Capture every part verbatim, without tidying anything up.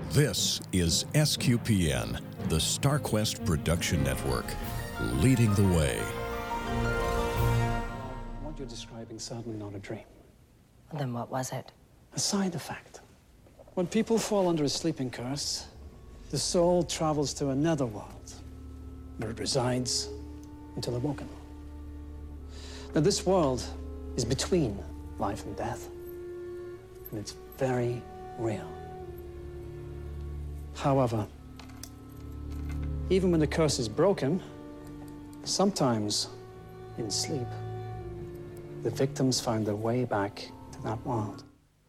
This is S Q P N, the StarQuest Production Network, leading the way. What you're describing is certainly not a dream. Then what was it? A side effect. When people fall under a sleeping curse, the soul travels to a netherworld, where it resides until awoken. Now, this world is between life and death, and it's very real. However, even when the curse is broken, sometimes in sleep, the victims find their way back to that world.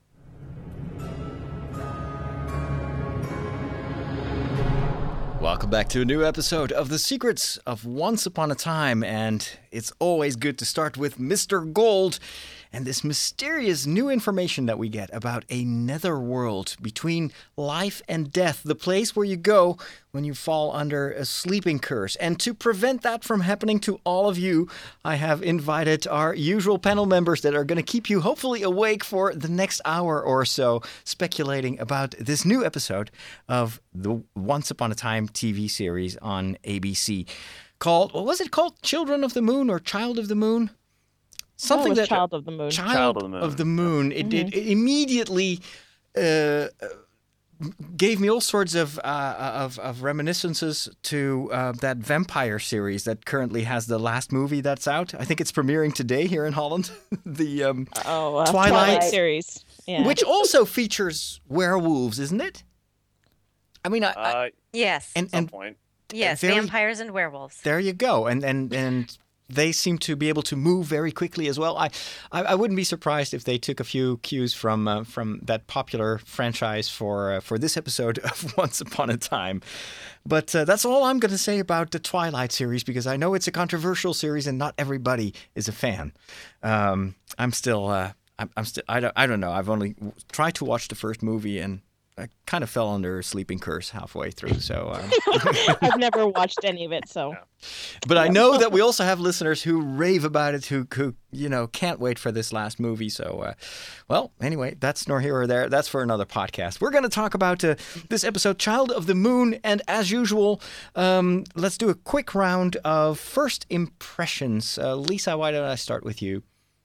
Welcome back to a new episode of The Secrets of Once Upon a Time, and it's always good to start with Mister Gold and this mysterious new information that we get about a netherworld between life and death, the place where you go when you fall under a sleeping curse. And to prevent that from happening to all of you, I have invited our usual panel members that are going to keep you hopefully awake for the next hour or so, speculating about this new episode of the Once Upon a Time T V series on A B C called, what was it called? Children of the Moon or Child of the Moon? Something oh, it was that Child of the Moon. Child, Child of the Moon. Of the moon. It, Mm-hmm. it, it immediately uh, gave me all sorts of uh, of, of reminiscences to uh, that vampire series that currently has the last movie that's out. I think it's premiering today here in Holland. the um, Oh, uh, Twilight. Twilight series. Yeah. which also features werewolves, isn't it? I mean, I, I, Uh, Yes. and at some and point. yes. very- Vampires and werewolves. there you go, and and and. They seem to be able to move very quickly as well. I, I, I wouldn't be surprised if they took a few cues from uh, from that popular franchise for uh, for this episode of Once Upon a Time. But uh, that's all I'm going to say about the Twilight series, because I know it's a controversial series and not everybody is a fan. Um, I'm still uh, I'm, I'm still I don't I don't know. I've only w- tried to watch the first movie and I kind of fell under a sleeping curse halfway through. So. Um, I've never watched any of it, so. But I know that we also have listeners who rave about it, who, who you know, can't wait for this last movie. So, uh, well, anyway, that's nor here or there. That's for another podcast. We're going to talk about uh, this episode, Child of the Moon. And as usual, um, let's do a quick round of first impressions. Uh, Lisa, why don't I start with you?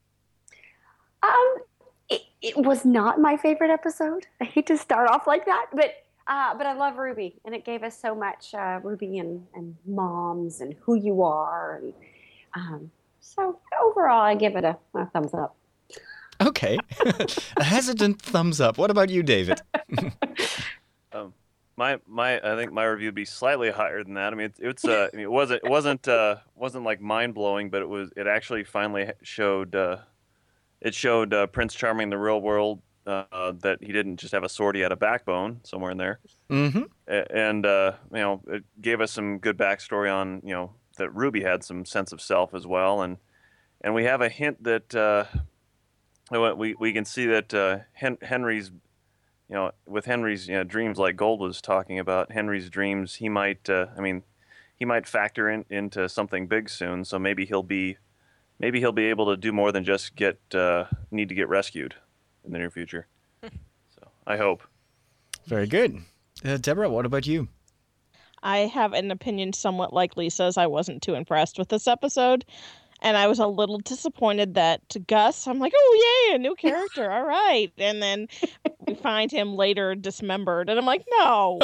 Um, it, it was not my favorite episode. I hate to start off like that, but uh, but I love Ruby, and it gave us so much. Uh, Ruby and, and moms and who you are, and um, so overall, I give it a, a thumbs up. Okay. A hesitant thumbs up. What about you, David? Um, my my I think my review would be slightly higher than that. I mean, it's, it's uh, I mean, it wasn't it wasn't uh, wasn't like mind blowing, but it was it actually finally showed uh, it showed uh, Prince Charming in the real world uh, that he didn't just have a sword; he had a backbone somewhere in there. Mm-hmm. A- And uh, you know, it gave us some good backstory on you know that Ruby had some sense of self as well, and and we have a hint that uh, we we can see that uh, Hen- Henry's. You know, with Henry's you know, dreams, like Gold was talking about, Henry's dreams, he might, uh, I mean, he might factor in into something big soon. So maybe he'll be, maybe he'll be able to do more than just get uh, need to get rescued in the near future. So I hope. Very good. Uh, Deborah, what about you? I have an opinion somewhat like Lisa's. I wasn't too impressed with this episode. And I was a little disappointed that Gus, I'm like, oh, yay, a new character. All right. And then we find him later dismembered. And I'm like, no.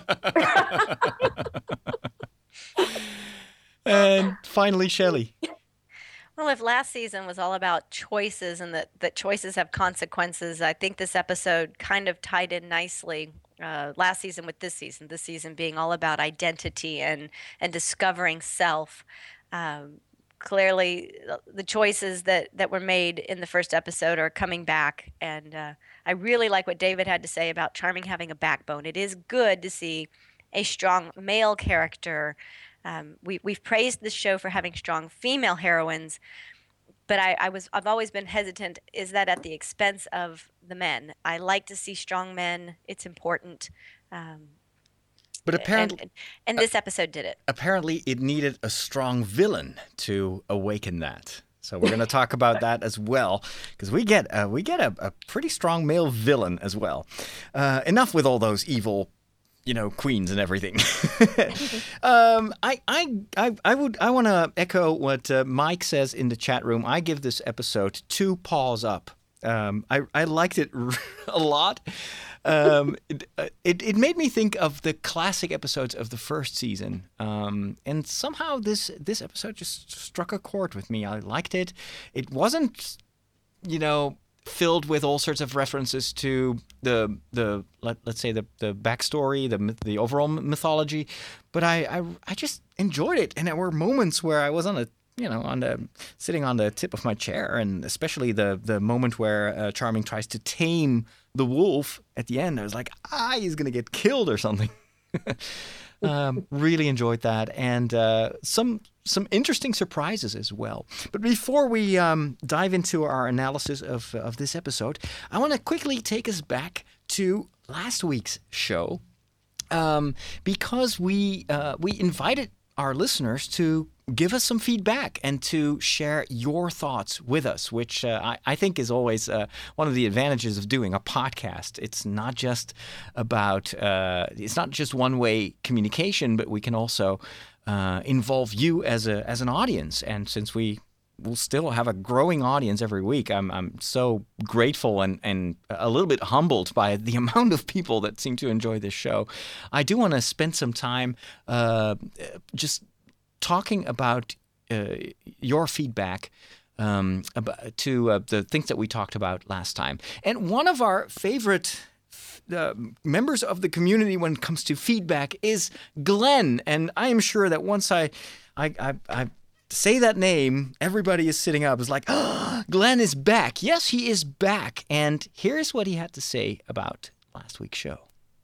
And finally, Shelley. Well, if last season was all about choices and that, that choices have consequences, I think this episode kind of tied in nicely. Uh, last season with this season, this season being all about identity and, and discovering self. Um, clearly, the choices that, that were made in the first episode are coming back. And uh, I really like what David had to say about Charming having a backbone. It is good to see a strong male character. Um, we, we've praised this show for having strong female heroines, but I, I was I've always been hesitant. Is that at the expense of the men? I like to see strong men. It's important. Um, But apparently, and, and this episode did it. apparently, it needed a strong villain to awaken that. So we're going to talk about that as well, because we get uh, we get a, a pretty strong male villain as well. Uh, enough with all those evil you know, queens and everything. um, I, I, I, I would, I want to echo what uh, Mike says in the chat room. I give this episode two paws up. Um, I, I liked it a lot. Um, it, it, it made me think of the classic episodes of the first season. Um, and somehow this, this episode just struck a chord with me. I liked it. It wasn't, you know, filled with all sorts of references to the the let, let's say the the backstory, the the overall mythology, but I, I I just enjoyed it, and there were moments where I was on a you know on the sitting on the tip of my chair, and especially the the moment where uh, Charming tries to tame the wolf at the end. I was like, ah, he's gonna get killed or something. um, really enjoyed that, and uh, some. Some interesting surprises as well. But before we um, dive into our analysis of of this episode, I want to quickly take us back to last week's show, um, because we uh, we invited our listeners to give us some feedback and to share your thoughts with us, which uh, I, I think is always uh, one of the advantages of doing a podcast. It's not just about uh, it's not just one-way communication, but we can also Uh, involve you as a as an audience. And since we will still have a growing audience every week, I'm I'm so grateful and, and a little bit humbled by the amount of people that seem to enjoy this show. I do want to spend some time uh, just talking about uh, your feedback um, about, to uh, the things that we talked about last time. And one of our favorite Uh, members of the community when it comes to feedback is Glenn, and I am sure that once I, I, I, I say that name, everybody is sitting up. Is like, oh, Glenn is back. Yes, he is back, and here's what he had to say about last week's show.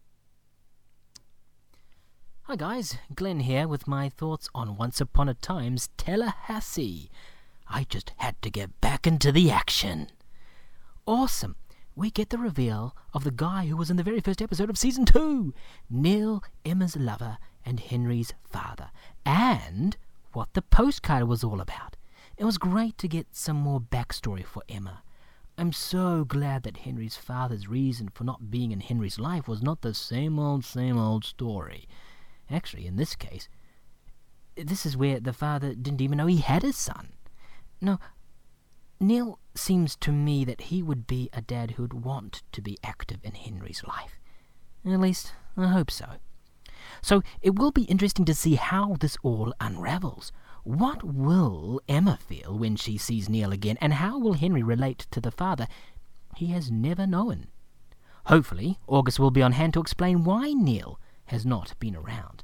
Hi guys, Glenn here with my thoughts on Once Upon a Time's Tallahassee. I just had to get back into the action. Awesome. We get the reveal of the guy who was in the very first episode of Season two, Neil, Emma's lover, and Henry's father, and what the postcard was all about. It was great to get some more backstory for Emma. I'm so glad that Henry's father's reason for not being in Henry's life was not the same old, same old story. Actually, in this case, this is where the father didn't even know he had a son. No, Neil seems to me that he would be a dad who'd want to be active in Henry's life. At least, I hope so. So, it will be interesting to see how this all unravels. What will Emma feel when she sees Neil again, and how will Henry relate to the father he has never known? Hopefully, August will be on hand to explain why Neil has not been around.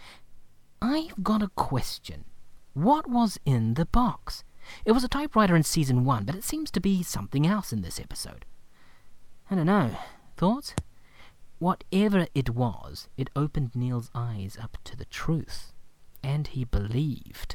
I've got a question. What was in the box? It was a typewriter in Season one, but it seems to be something else in this episode. I don't know. Thoughts? Whatever it was, it opened Neil's eyes up to the truth, and he believed.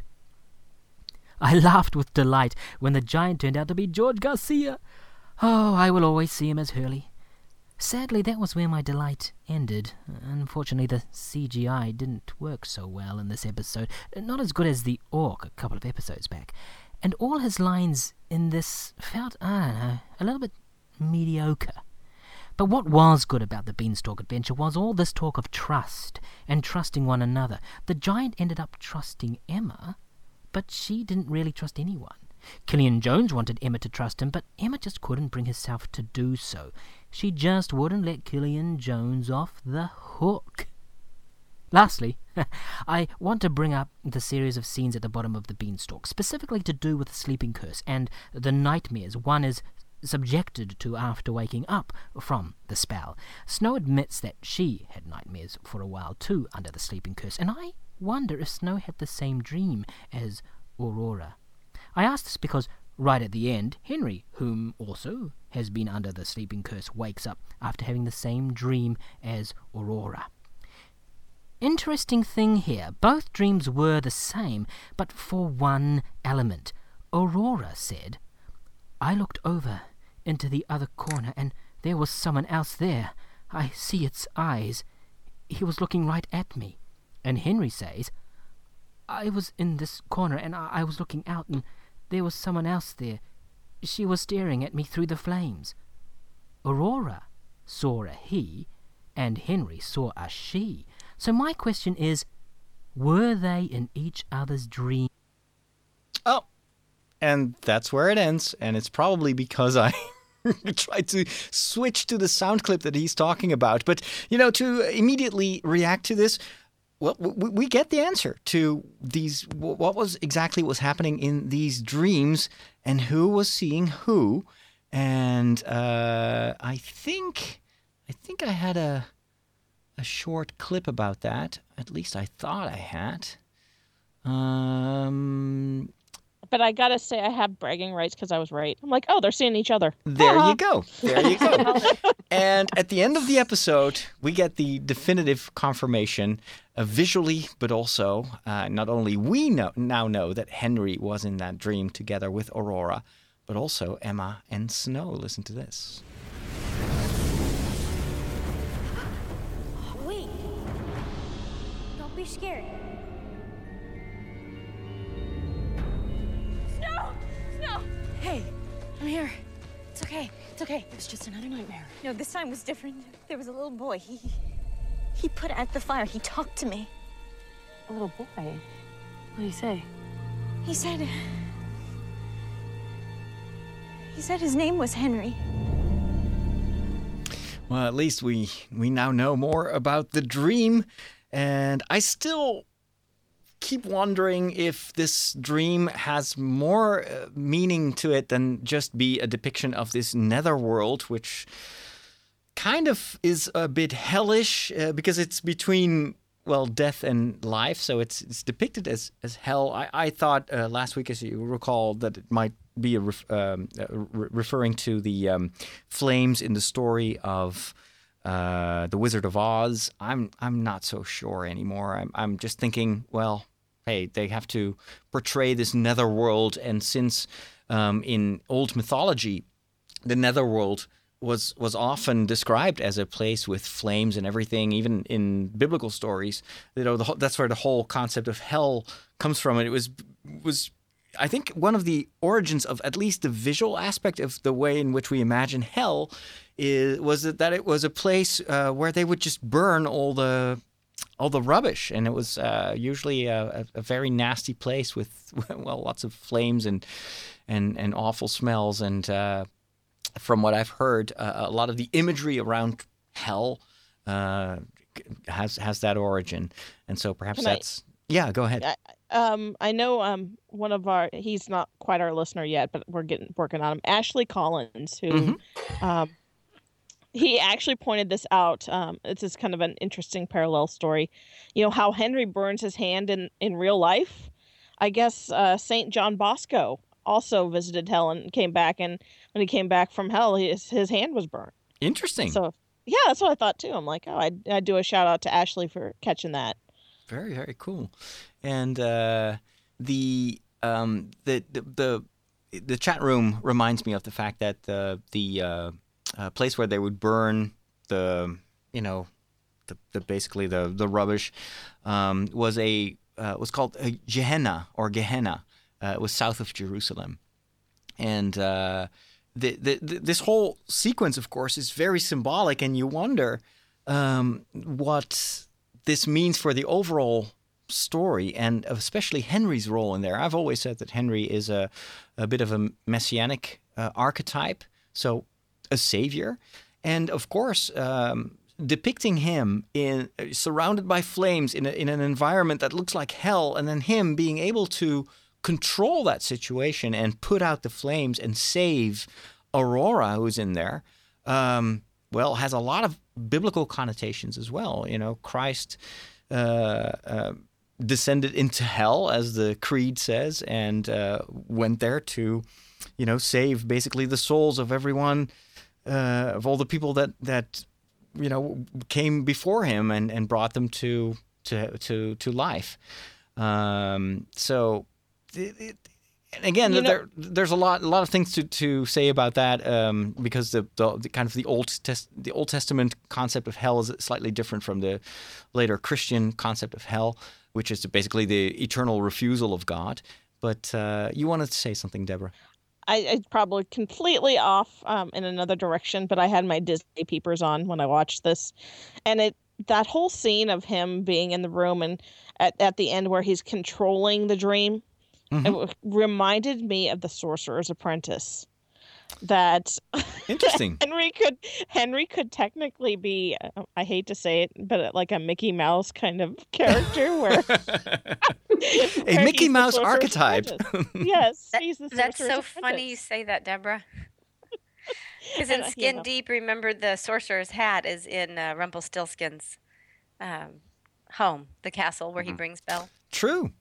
I laughed with delight when the giant turned out to be George Garcia. Oh, I will always see him as Hurley. Sadly, that was where my delight ended. Unfortunately, the C G I didn't work so well in this episode. Not as good as the orc a couple of episodes back. And all his lines in this felt, I don't know, a little bit mediocre. But what was good about the Beanstalk adventure was all this talk of trust and trusting one another. The giant ended up trusting Emma, but she didn't really trust anyone. Killian Jones wanted Emma to trust him, but Emma just couldn't bring herself to do so. She just wouldn't let Killian Jones off the hook. Lastly, I want to bring up the series of scenes at the bottom of the Beanstalk, specifically to do with the sleeping curse and the nightmares one is subjected to after waking up from the spell. Snow admits that she had nightmares for a while too under the sleeping curse, and I wonder if Snow had the same dream as Aurora. I ask this because right at the end, Henry, whom also has been under the sleeping curse, wakes up after having the same dream as Aurora. Interesting thing here, both dreams were the same, but for one element. Aurora said, I looked over into the other corner, and there was someone else there. I see its eyes. He was looking right at me. And Henry says, I was in this corner, and I, I was looking out, and there was someone else there. She was staring at me through the flames. Aurora saw a he, and Henry saw a she. So my question is, were they in each other's dream? Oh, and that's where it ends. And it's probably because I tried to switch to the sound clip that he's talking about. But, you know, to immediately react to this, well, we get the answer to these, what was exactly was happening in these dreams and who was seeing who. And uh, I think, I think I had a, a short clip about that. At least I thought I had. Um... But I gotta say, I have bragging rights because I was right. I'm like, oh, they're seeing each other. There you go. There you go. And at the end of the episode, we get the definitive confirmation, uh, visually, but also uh, not only we know, now know that Henry was in that dream together with Aurora, but also Emma and Snow. Listen to this. Wait. Don't be scared. Hey, I'm here. It's okay. It's okay. It was just another nightmare. No, this time was different. There was a little boy. He he put out the fire. He talked to me. A little boy? What did he say? He said... He said his name was Henry. Well, at least we, we now know more about the dream. And I still keep wondering if this dream has more uh, meaning to it than just be a depiction of this netherworld, which kind of is a bit hellish uh, because it's between, well, death and life. So it's it's depicted as, as hell. I, I thought uh, last week, as you recall, that it might be a ref, um, uh, re- referring to the um, flames in the story of uh, The Wizard of Oz. I'm I'm not so sure anymore. I'm I'm just thinking, well, hey, they have to portray this netherworld, and since um, in old mythology, the netherworld was was often described as a place with flames and everything, even in biblical stories, you know, the whole, that's where the whole concept of hell comes from. And it was was I think one of the origins of at least the visual aspect of the way in which we imagine hell is was that it was a place uh, where they would just burn all the all the rubbish, and it was uh, usually a, a very nasty place with, well, lots of flames and and and awful smells. And uh, from what I've heard, uh, a lot of the imagery around hell uh, has has that origin, and so perhaps Can that's I, yeah. Go ahead. I, um, I know um, one of our he's not quite our listener yet, but we're getting working on him. Ashley Collins, who. Mm-hmm. Um, He actually pointed this out. Um, it's just kind of an interesting parallel story. You know, how Henry burns his hand in, in real life. I guess uh, Saint John Bosco also visited hell and came back. And when he came back from hell, his, his hand was burnt. Interesting. So, yeah, that's what I thought, too. I'm like, oh, I'd, I'd do a shout out to Ashley for catching that. Very, very cool. And uh, the, um, the, the, the, the chat room reminds me of the fact that uh, the... Uh, A place where they would burn the, you know, the, the basically the the rubbish, um, was a uh, was called a Gehenna or Gehenna. Uh, it was south of Jerusalem, and uh, the, the, the this whole sequence, of course, is very symbolic, and you wonder um, what this means for the overall story, and especially Henry's role in there. I've always said that Henry is a a bit of a messianic uh, archetype, so. A savior, and of course, um, depicting him in surrounded by flames in a, in an environment that looks like hell, and then him being able to control that situation and put out the flames and save Aurora, who's in there. Um, well, has a lot of biblical connotations as well. You know, Christ uh, uh, descended into hell, as the creed says, and uh, went there to, you know, save basically the souls of everyone. Uh, of all the people that, that you know came before him and, and brought them to to to to life. Um, so, it, it, and again, you there know, there's a lot a lot of things to, to say about that um, because the, the, the kind of the old test the Old Testament concept of hell is slightly different from the later Christian concept of hell, which is basically the eternal refusal of God. But uh, you wanted to say something, Deborah. I, I probably completely off um, in another direction, but I had my Disney peepers on when I watched this, and it that whole scene of him being in the room and at, at the end where he's controlling the dream, Mhm. it w- reminded me of the Sorcerer's Apprentice. That Interesting. Henry could Henry could technically be, uh, I hate to say it, but like a Mickey Mouse kind of character where A where Mickey he's the Mouse Sorcerer's archetype. Apprentice. Yes, That- he's the that's Sorcerer's so funny you Apprentice. say that, Deborah. Because in And, uh, you Skin know. Deep, remember the sorcerer's hat is in uh, Rumpelstiltskin's um, home, the castle where he brings Belle. True.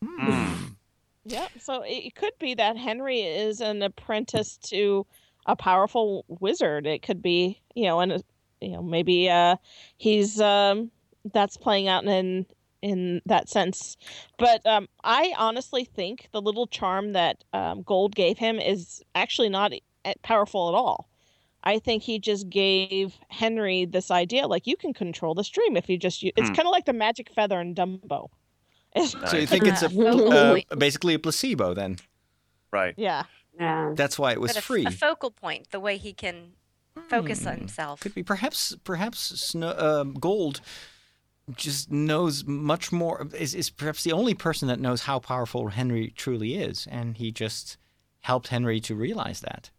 Yeah, so it it could be that Henry is an apprentice to a powerful wizard. It could be, you know, and you know, maybe uh, he's um, that's playing out in in that sense. But um, I honestly think the little charm that um, Gold gave him is actually not e- powerful at all. I think he just gave Henry this idea, like you can control the stream if you just. u- It's Hmm. kind of like the magic feather in Dumbo. So you think it's a Uh, uh, basically a placebo then? Right. Yeah. Yeah. That's why it was But a, free. a focal point, the way he can focus on himself. Could be perhaps perhaps Snow, um, Gold just knows much more. Is is perhaps the only person that knows how powerful Henry truly is, and he just helped Henry to realize that.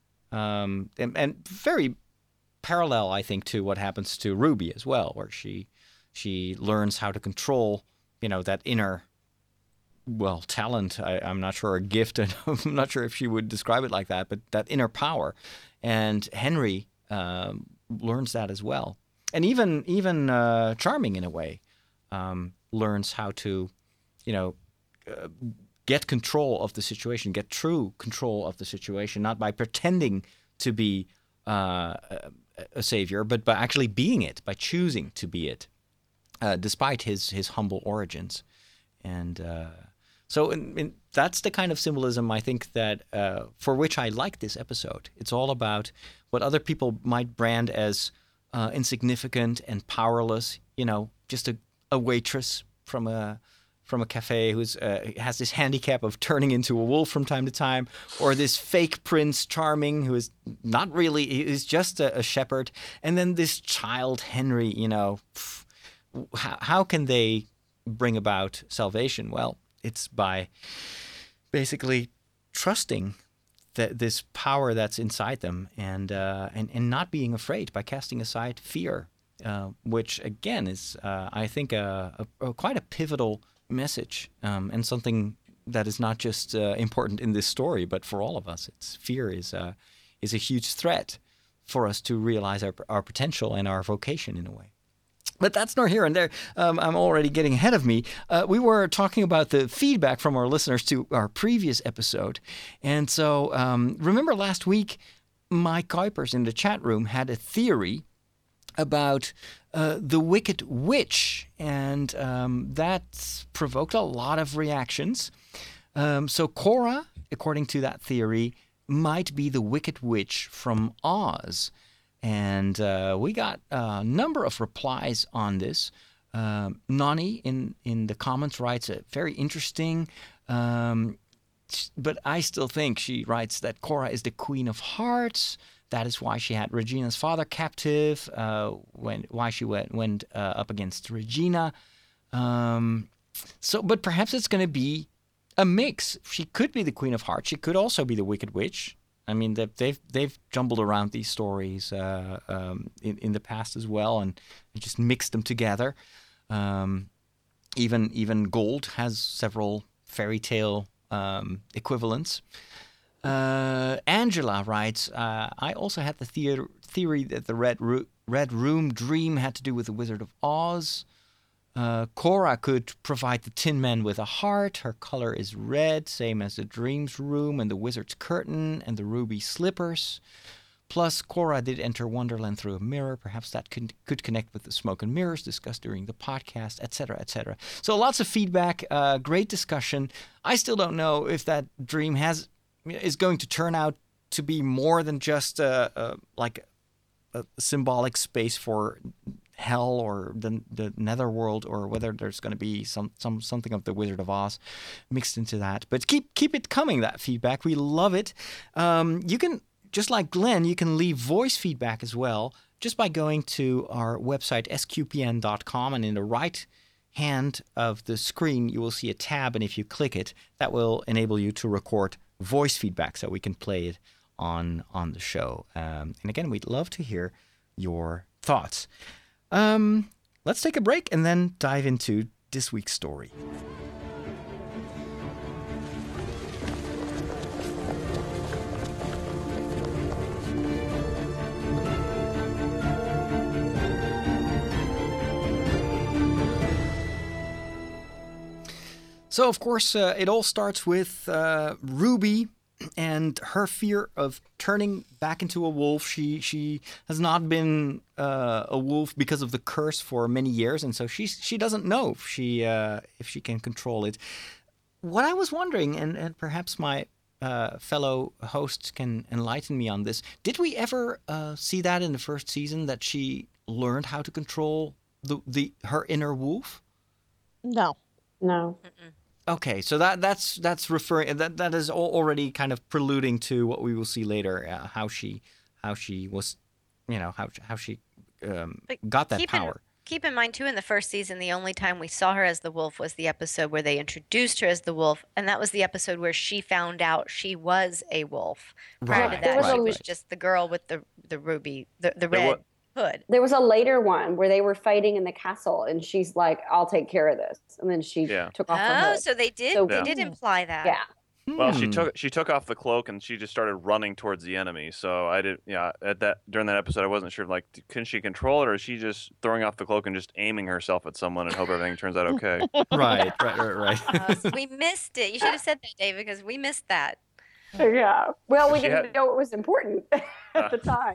Um, and, and very parallel, I think, to what happens to Ruby as well, where she she learns how to control, you know, that inner, well, talent. I, I'm not sure a gift. And I'm not sure if she would describe it like that, but that inner power. And Henry um, learns that as well. And even even uh, Charming, in a way, um, learns how to, you know, uh, get control of the situation, get true control of the situation, not by pretending to be uh, a, a savior, but by actually being it, by choosing to be it, uh, despite his his humble origins. And uh, so in, in, that's the kind of symbolism I think that uh, for which I like this episode. It's all about what other people might brand as uh, insignificant and powerless. You know, just a, a waitress from a from a cafe who's uh, has this handicap of turning into a wolf from time to time, or this fake Prince Charming who is not really, he is just a, a shepherd, and then this child Henry. You know, pff, how, how can they bring about salvation? Well, it's by basically trusting that this power that's inside them, and uh, and and not being afraid, by casting aside fear, uh, which again is, uh, I think, a, a, a quite a pivotal message, um, and something that is not just uh, important in this story, but for all of us. It's fear is uh, is a huge threat for us to realize our our potential and our vocation in a way. But that's nor here and there. Um, I'm already getting ahead of me. Uh, we were talking about the feedback from our listeners to our previous episode. And so um, remember last week, Mike Kuipers in the chat room had a theory about uh, the Wicked Witch. And um, that provoked a lot of reactions. Um, so Cora, according to that theory, might be the Wicked Witch from Oz. And uh, we got a number of replies on this. Um, Nani in, in the comments writes a very interesting, um, but I still think she writes that Cora is the Queen of Hearts. That is why she had Regina's father captive, uh, when why she went, went uh, up against Regina. Um, so, but perhaps it's going to be a mix. She could be the Queen of Hearts. She could also be the Wicked Witch. I mean, they've they've, they've jumbled around these stories uh, um, in in the past as well, and just mixed them together. Um, even even Gold has several fairy tale um, equivalents. Uh, Angela writes, uh, "I also had the theater, theory that the red ro- red room dream had to do with the Wizard of Oz." Uh, Cora could provide the Tin Man with a heart. Her color is red, same as the Dreams Room and the Wizard's Curtain and the Ruby Slippers. Plus, Cora did enter Wonderland through a mirror. Perhaps that could, could connect with the smoke and mirrors discussed during the podcast, et cetera, et cetera. So lots of feedback, uh, great discussion. I still don't know if that dream has is going to turn out to be more than just a, a, like a symbolic space for hell or the the netherworld, or whether there's going to be some, some something of the Wizard of Oz mixed into that. But keep keep it coming, that feedback. We love it. Um, you can, just like Glenn, you can leave voice feedback as well, just by going to our website, S Q P N dot com, and in the right hand of the screen, you will see a tab, and if you click it, that will enable you to record voice feedback so we can play it on on the show. Um, and again, we'd love to hear your thoughts. Um, let's take a break and then dive into this week's story. So, of course, uh, it all starts with uh, Ruby and her fear of turning back into a wolf. She she has not been uh, a wolf because of the curse for many years, and so she she doesn't know if she uh, if she can control it. What I was wondering, and, and perhaps my uh, fellow hosts can enlighten me on this, did we ever uh, see that in the first season, that she learned how to control the, the her inner wolf? No. No. Mm-mm. Okay, so that that's that's referring that that is al- already kind of preluding to what we will see later, uh, how she how she was, you know, how how she um, But got that keep power. In, keep in mind too, in the first season, the only time we saw her as the wolf was the episode where they introduced her as the wolf, and that was the episode where she found out she was a wolf. Prior Right, to that, right, she was right. just the girl with the the ruby, the the There red wa- hood. There was a later one where they were fighting in the castle, and she's like, "I'll take care of this," and then she Yeah. took off her Oh, hood. so they did So- they Yeah. did imply that. Yeah. Well, she Hmm. took she took off the cloak and she just started running towards the enemy. So I did, yeah. At that during that episode, I wasn't sure. Like, can she control it, or is she just throwing off the cloak and just aiming herself at someone and hope everything turns out okay? Right, right, right, right. Uh, so we missed it. You should have said that, David, because we missed that. Yeah. Well, we She didn't had- know it was important at the time.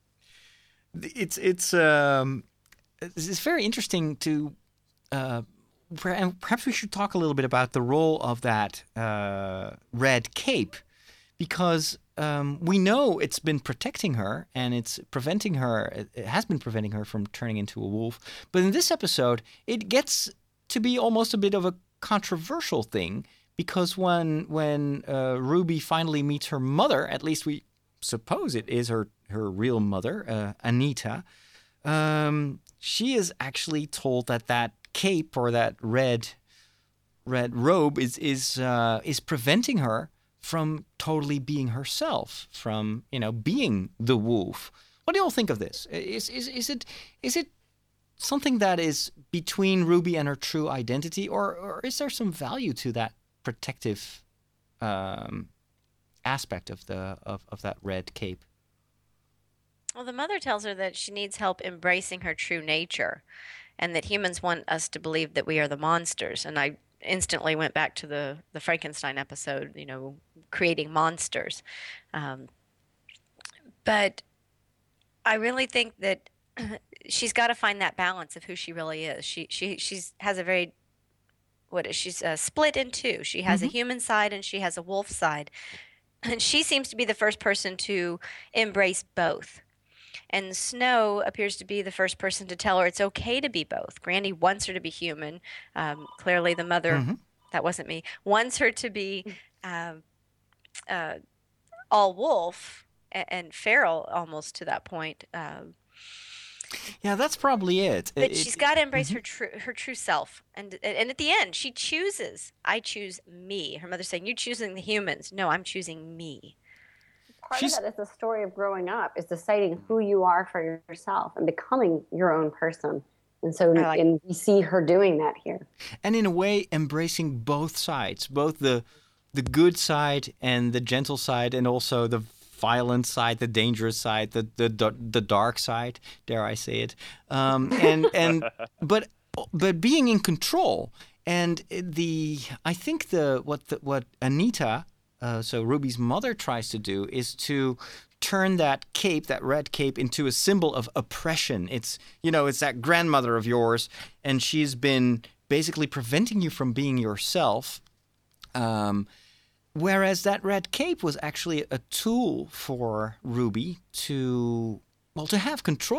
It's it's um it's it's very interesting to uh per- and perhaps we should talk a little bit about the role of that uh, red cape, because um, we know it's been protecting her and it's preventing her. It it has been preventing her from turning into a wolf. But in this episode, it gets to be almost a bit of a controversial thing, because when when uh, Ruby finally meets her mother, at least we suppose it is her her real mother, uh, Anita. Um, she is actually told that that cape or that red red robe is is uh, is preventing her from totally being herself, from you know being the wolf. What do you all think of this? Is is is it is it something that is between Ruby and her true identity, or or is there some value to that protective um, aspect of the of, of that red cape? Well, the mother tells her that she needs help embracing her true nature, and that humans want us to believe that we are the monsters. And I instantly went back to the, the Frankenstein episode, you know, creating monsters. Um, but I really think that she's got to find that balance of who she really is. She she she's has a very what is she's uh, split in two. She has a human side and she has a wolf side, and she seems to be the first person to embrace both. And Snow appears to be the first person to tell her it's okay to be both. Granny wants her to be human. Um, clearly, the mother, Mhm. that wasn't me, wants her to be um, uh, all wolf and, and feral almost to that point. Um, Yeah, that's probably it. but It- she's it- got to embrace her true her true self. And and at the end, she chooses. I choose me. Her mother's saying, "You're choosing the humans." No, I'm choosing me. Part She's- of that is the story of growing up, is deciding who you are for yourself and becoming your own person. And so I like- and we see her doing that here. and in a way embracing both sides, both the the good side and the gentle side, and also the violent side, the dangerous side, the the the, the dark side, dare I say it. Um, and and but but being in control. And the I think the what the, what Anita, uh, so Ruby's mother, tries to do is to turn that cape, that red cape, into a symbol of oppression. It's, you know, it's that grandmother of yours, and she's been basically preventing you from being yourself. Um, whereas that red cape was actually a tool for Ruby to, well, to have control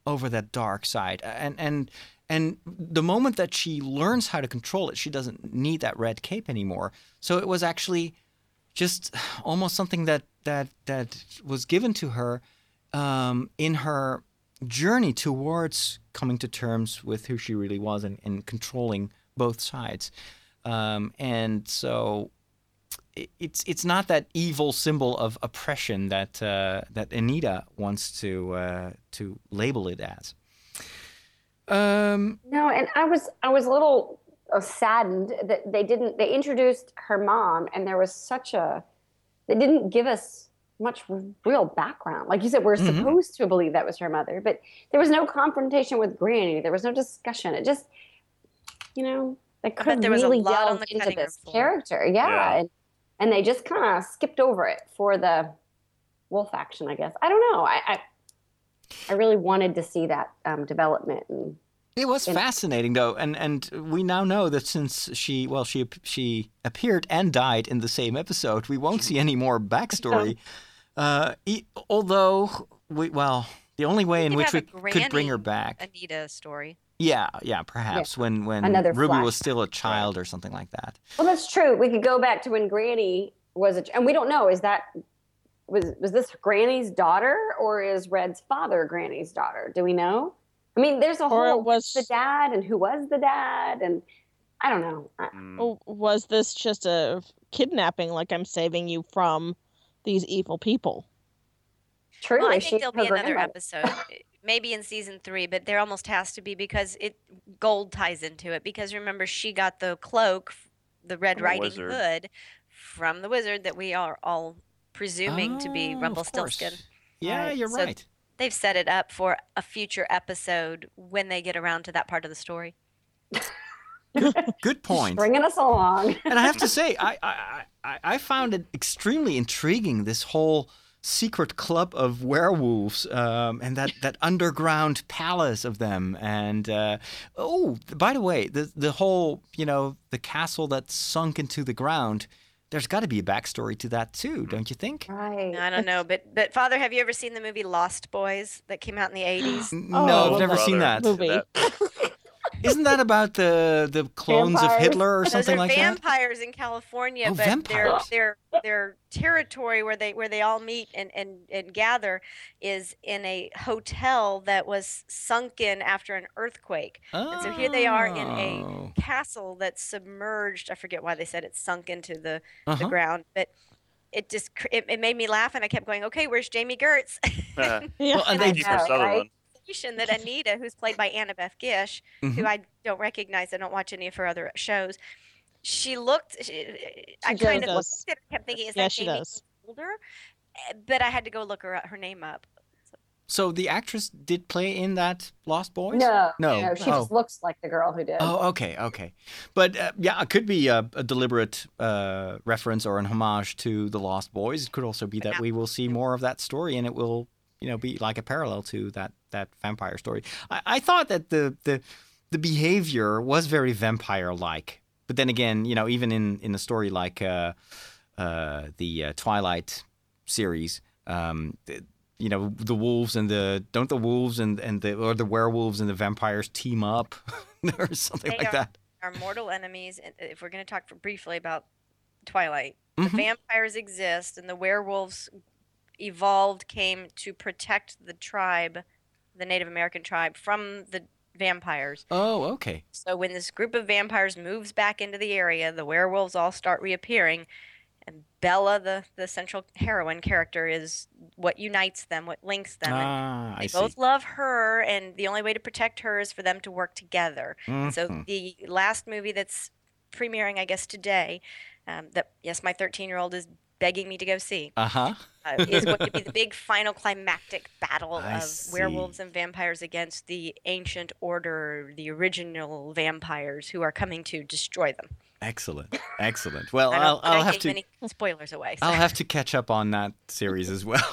over that dark side. And and and the moment that she learns how to control it, she doesn't need that red cape anymore. So it was actually just almost something that that that was given to her um, in her journey towards coming to terms with who she really was and, and controlling both sides. Um, and so it, it's it's not that evil symbol of oppression that uh, that Anita wants to uh, to label it as. Um, no, and I was I was a little uh, saddened that they didn't. They introduced her mom, and there was such a. They didn't give us much real background. Like you said, we're mm-hmm. supposed to believe that was her mother, but there was no confrontation with Granny. There was no discussion. It just, you know, they could have really delved into this character. Yeah. yeah. And, and they just kind of skipped over it for the wolf action, I guess. I don't know. I I, I really wanted to see that um, development. And, it was and, fascinating, though, and and we now know that since she well she she appeared and died in the same episode, we won't see any more backstory. Uh, although we well, the only way in which we could bring her back, Anita story. Yeah, yeah, perhaps yeah. when when Another Ruby flash. was still a child or something like that. Well, that's true. We could go back to when Granny was a, and we don't know. Is that was was this Granny's daughter or is Red's father Granny's daughter? Do we know? I mean, there's a or whole was the dad and who was the dad, and I don't know. Oh, was this just a kidnapping? Like I'm saving you from these evil people. True. Well, I think there'll be another episode, maybe in season three, but there almost has to be because it Gold ties into it. Because remember, she got the cloak, the Red Riding wizard. Hood, from the wizard that we are all presuming oh, to be Rumpelstiltskin. Yeah, right. you're so right. They've set it up for a future episode when they get around to that part of the story. Good point. Bringing us along. And I have to say, I, I I I found it extremely intriguing, this whole secret club of werewolves um, and that, that underground palace of them. And, uh, oh, by the way, the the whole, you know, the castle that sunk into the ground, there's got to be a backstory to that too, don't you think? Right. I don't know, but but Father, have you ever seen the movie Lost Boys that came out in the eighties? No, Oh, I've never brother. seen that. Movie. Isn't that about the the clones Vampires. of Hitler or Those something are like that? vampires in California, Oh, but vampires. their their their territory where they where they all meet and, and, and gather is in a hotel that was sunk in after an earthquake. Oh. And so here they are in a castle that's submerged. I forget why they said it's sunk into the, Uh-huh. the ground, but it just cr- it, it made me laugh, and I kept going, okay, where's Jamie Gertz? Uh, Yeah. Well, and I they, Kiefer Sutherland. That Anita, who's played by Annabeth Gish, Mhm. who I don't recognize, I don't watch any of her other shows. She looked. She, I She kind of does. looked at her, kept thinking, "Is Yeah, that she Jamie does. older?" Eh, But I had to go look her her name up. so the actress did play in that Lost Boys? No, No. no, she oh. just looks like the girl who did. Oh, okay, okay. But uh, yeah, it could be a, a deliberate uh, reference or an homage to the Lost Boys. It could also be that we will see more of that story, and it will, you know, be like a parallel to that that vampire story. I, I thought that the the the behavior was very vampire-like, but then again, you know, even in in a story like uh, uh, the uh, Twilight series, um, the, you know, the wolves and the don't the wolves and and the or the werewolves and the vampires team up or something They like are, that. are mortal enemies. And if we're going to talk for, briefly about Twilight, Mhm. the vampires exist, and the werewolves evolved, came to protect the tribe, the Native American tribe, from the vampires. Oh, okay. So when this group of vampires moves back into the area, the werewolves all start reappearing, and Bella, the, the central heroine character, is what unites them, what links them. and Ah, I they see. both love her, and the only way to protect her is for them to work together. And So Mhm. the last movie that's premiering, I guess, today, um, that yes, my thirteen-year-old is begging me to go see, Uh-huh. uh, is going to be the big final climactic battle I of see. werewolves and vampires against the ancient order, the original vampires who are coming to destroy them. Excellent. Excellent. Well, I I'll don't think I'll I have gave to any spoilers away. I'll so- have to catch up on that series as well.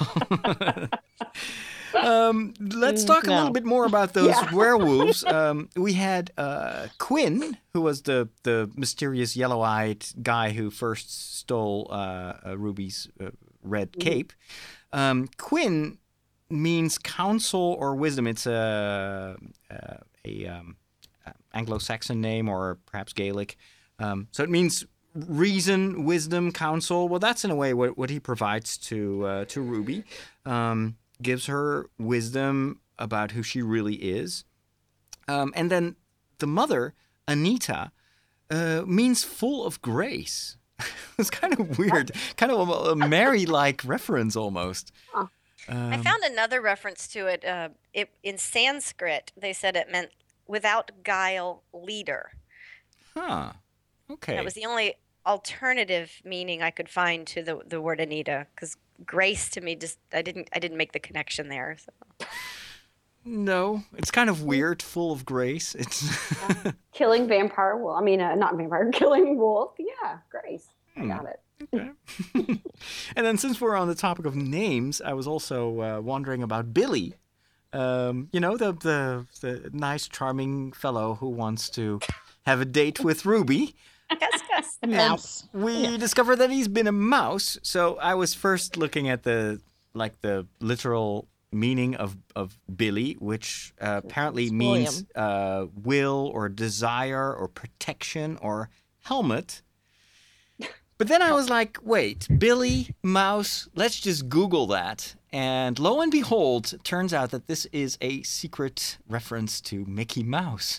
um, let's Mm, talk a no. little bit more about those Yeah. werewolves. Um, we had uh, Quinn, who was the, the mysterious yellow-eyed guy who first stole uh, uh, Ruby's uh, red cape. Um, Quinn means counsel or wisdom. It's a a, a um, Anglo-Saxon name or perhaps Gaelic. Um, so it means reason, wisdom, counsel. Well, that's in a way what, what he provides to uh, to Ruby. Um, gives her wisdom about who she really is. Um, and then the mother, Anita, uh, means full of grace. It's kind of weird, kind of a, a Mary-like reference almost. Huh. Um, I found another reference to it. Uh, it in Sanskrit, they said it meant without guile leader. Huh. Okay. That was the only alternative meaning I could find to the the word Anita, because grace to me just I didn't I didn't make the connection there. So. No, it's kind of weird, full of grace. It's Killing vampire wolf. I mean, uh, not vampire, killing wolf. Yeah, Grace. Hmm. I got it. Okay. And then since we're on the topic of names, I was also uh, wondering about Billy. Um, you know, the, the the nice, charming fellow who wants to have a date with Ruby. Gus, Gus. The mouse. We Yeah. discovered that he's been a mouse. So I was first looking at the like the literal meaning of, of Billy, which uh, apparently means uh, will or desire or protection or helmet. But then I was like, wait, Billy, mouse, let's just Google that. And lo and behold, it turns out that this is a secret reference to Mickey Mouse.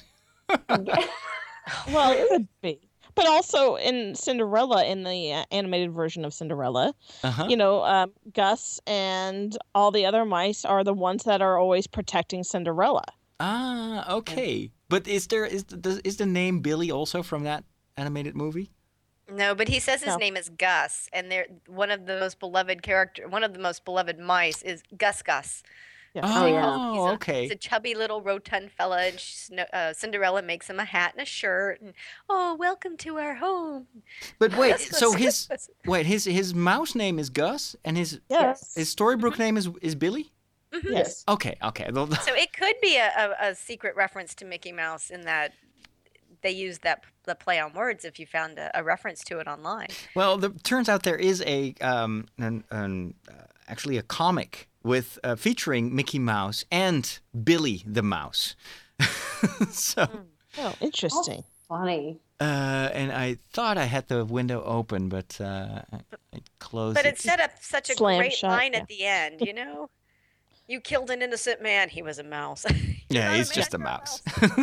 Well, it could be. But also in Cinderella, in the uh, animated version of Cinderella, Uh-huh. you know, um, Gus and all the other mice are the ones that are always protecting Cinderella. Ah, okay. But is there is the, is the name Billy also from that animated movie? No, but he says his No. name is Gus, and they're one of the most beloved character, one of the most beloved mice is Gus Gus. Yes. Oh, yeah. He's a, okay. He's a chubby little rotund fella, and she's, no- uh, Cinderella makes him a hat and a shirt, and oh, welcome to our home. But wait, Gus, so Gus, his Gus. wait his his mouse name is Gus, and his Yes. his Storybrooke name is is Billy. Mhm. Yes. Okay, okay. Well, So it could be a, a, a secret reference to Mickey Mouse in that they used that the play on words. If you found a, a reference to it online, well, the, turns out there is a um an, an uh, actually a comic with uh, featuring Mickey Mouse and Billy the Mouse. So, Oh, interesting. Funny. uh, and I thought I had the window open, but uh, I, I closed but it. it set up such a Slam great shut, line yeah. at the end. You know, you killed an innocent man. He was a mouse. Yeah, not a he's man, just a you're a mouse.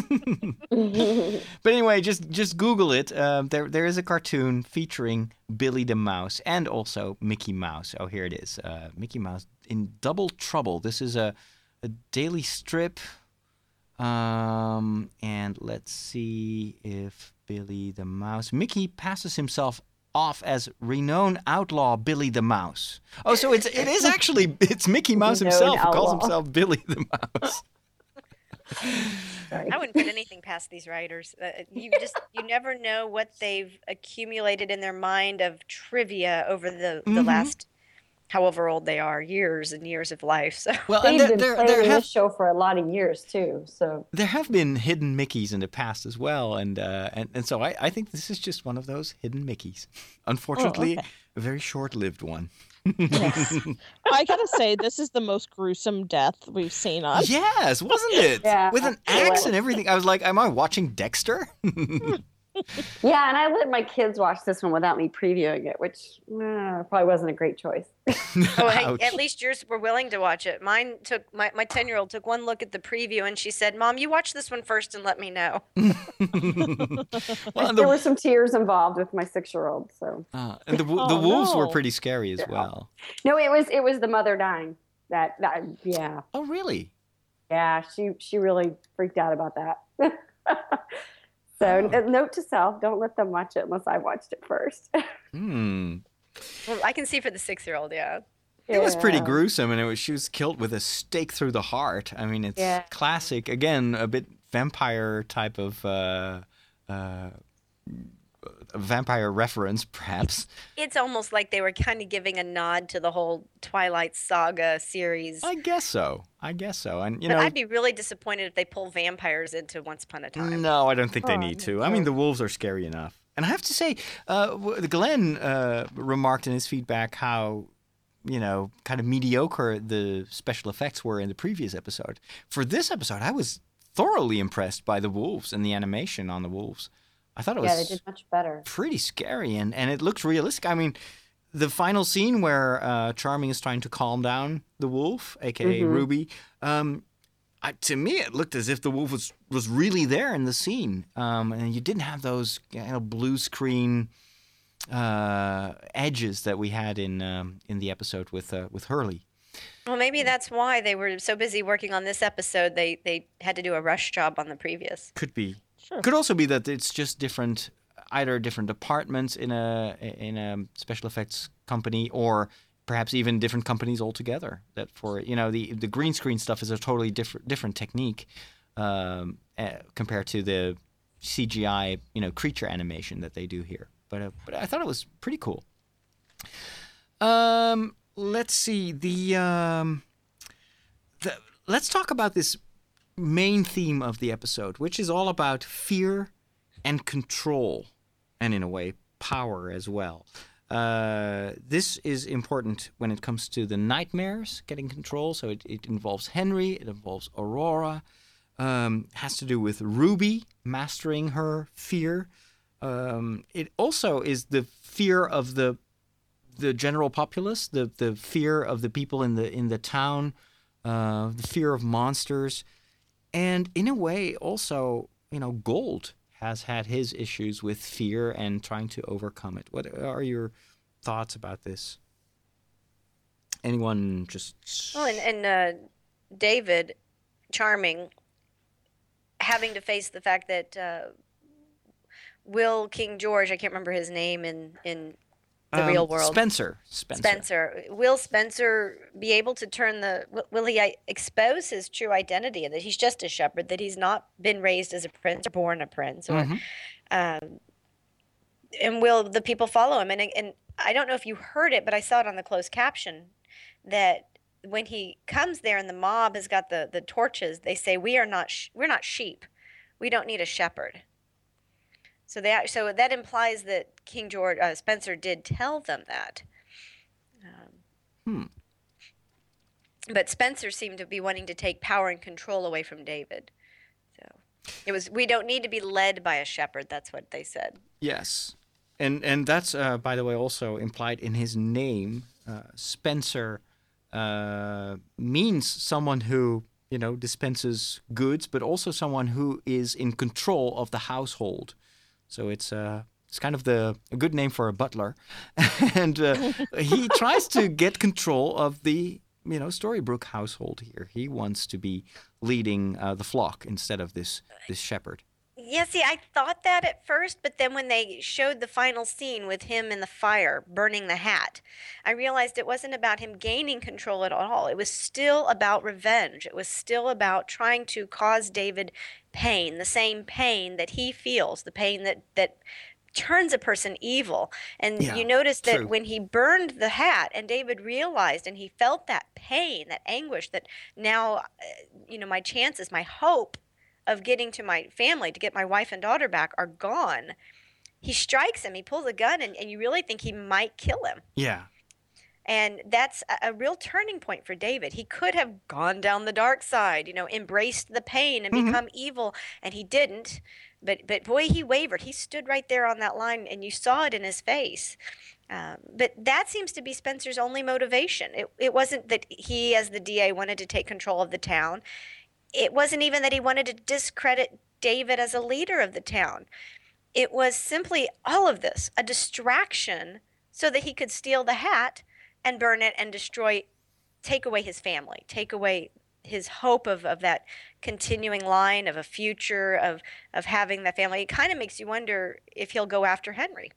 But anyway, just just Google it. Um, there there is a cartoon featuring Billy the Mouse and also Mickey Mouse. Oh, here it is. Uh, Mickey Mouse in Double Trouble. This is a a daily strip. Um, and let's see if Billy the Mouse. Mickey passes himself off as renowned outlaw Billy the Mouse. Oh, so it's it is actually it's Mickey Mouse Renowned himself who calls outlaw. himself Billy the Mouse. Sorry. I wouldn't put anything past these writers. Uh, you just you never know what they've accumulated in their mind of trivia over the the Mhm. last however old they are, years and years of life. So Well, and They've there been there, playing there have this show for a lot of years too. So there have been hidden Mickeys in the past as well, and uh, and and so I, I think this is just one of those hidden Mickeys. Unfortunately, okay. a very short-lived one. I gotta say, this is the most gruesome death we've seen on. Yes, wasn't it? Yeah, With an it axe was. and everything. I was like, am I watching Dexter? yeah, and I let my kids watch this one without me previewing it, which uh, probably wasn't a great choice. oh, hey, Ouch. at least yours were willing to watch it. Mine took my my ten year old took one look at the preview and she said, "Mom, you watch this one first and let me know." Well, and there the, were some tears involved with my six-year-old. So uh, and the, wo- the Oh, wolves were no. pretty scary as Yeah. well. no, it was it was the mother dying. That, that yeah Oh, really? yeah she she really freaked out about that. So Oh. a note to self: don't let them watch it unless I watched it first. Hmm. Well, I can see for the six year old, yeah. It was pretty Yeah. gruesome, and it was she was killed with a stake through the heart. I mean, it's Yeah. classic. Again, a bit vampire type of uh, uh, a vampire reference, perhaps. It's almost like they were kind of giving a nod to the whole Twilight Saga series. I guess so. I guess so. And you but know, I'd be really disappointed if they pull vampires into Once Upon a Time. no, I don't think they Oh, need to. no. I mean, the wolves are scary enough. And I have to say, uh, w- Glenn uh, remarked in his feedback how you know, kind of mediocre the special effects were in the previous episode. For this episode, I was thoroughly impressed by the wolves and the animation on the wolves. I thought it was yeah, they did much better. Pretty scary, and, and it looked realistic. I mean, the final scene where uh, Charming is trying to calm down the wolf, a k a. Mm-hmm. Ruby, um, I, to me, it looked as if the wolf was, was really there in the scene. Um, and you didn't have those you know, blue screen uh, edges that we had in um, in the episode with uh, with Hurley. Well, maybe that's why they were so busy working on this episode, they, they had to do a rush job on the previous. Could be. Sure. Could also be that it's just different, either different departments in a in a special effects company, or perhaps even different companies altogether. That for you know the the green screen stuff is a totally different different technique um, uh, compared to the C G I you know creature animation that they do here. But uh, but I thought it was pretty cool. Um, let's see the um, the let's talk about this main theme of the episode, which is all about fear and control, and in a way power as well. Uh, this is important when it comes to the nightmares getting control. So it, it involves Henry, it involves Aurora, um, has to do with Ruby mastering her fear. Um, it also is the fear of the the general populace, the the fear of the people in the in the town, uh, the fear of monsters. And in a way, also, you know, Gold has had his issues with fear and trying to overcome it. What are your thoughts about this? Anyone just... Well, and, and uh, David, Charming, having to face the fact that uh, Will King George, I can't remember his name in... in the um, real world. Spencer. Spencer. Spencer. Will Spencer be able to turn the... Will he expose his true identity, that he's just a shepherd, that he's not been raised as a prince or born a prince? Or, Mm-hmm. um, and will the people follow him? And, and I don't know if you heard it, but I saw it on the closed caption, that when he comes there and the mob has got the, the torches, they say, we are not sh- we're not sheep. We don't need a shepherd. So they so that implies that King George uh, Spencer did tell them that. Um, hmm. But Spencer seemed to be wanting to take power and control away from David. So it was, we don't need to be led by a shepherd. That's what they said. Yes. And and that's, uh, by the way, also implied in his name. Uh, Spencer uh, means someone who, you know, dispenses goods, but also someone who is in control of the household. So it's uh, it's kind of the a good name for a butler, and uh, he tries to get control of the you know Storybrooke household here. He wants to be leading uh, the flock instead of this this shepherd. Yeah, see, I thought that at first, but then when they showed the final scene with him in the fire burning the hat, I realized it wasn't about him gaining control at all. It was still about revenge. It was still about trying to cause David pain, the same pain that he feels, the pain that, that turns a person evil. And Yeah, you notice that true. when he burned the hat and David realized and he felt that pain, that anguish, that now, uh, you know, my chances, my hope of getting to my family, to get my wife and daughter back, are gone. He strikes him, he pulls a gun, and, and you really think he might kill him. Yeah. And that's a, a real turning point for David. He could have gone down the dark side, you know, embraced the pain and Mhm. become evil, and he didn't. But but boy, he wavered. He stood right there on that line, and you saw it in his face. Um, but that seems to be Spencer's only motivation. It it wasn't that he, as the D A, wanted to take control of the town. It wasn't even that he wanted to discredit David as a leader of the town. It was simply all of this, a distraction so that he could steal the hat and burn it and destroy, take away his family, take away his hope of, of that continuing line of a future, of, of having that family. It kind of makes you wonder if he'll go after Henry.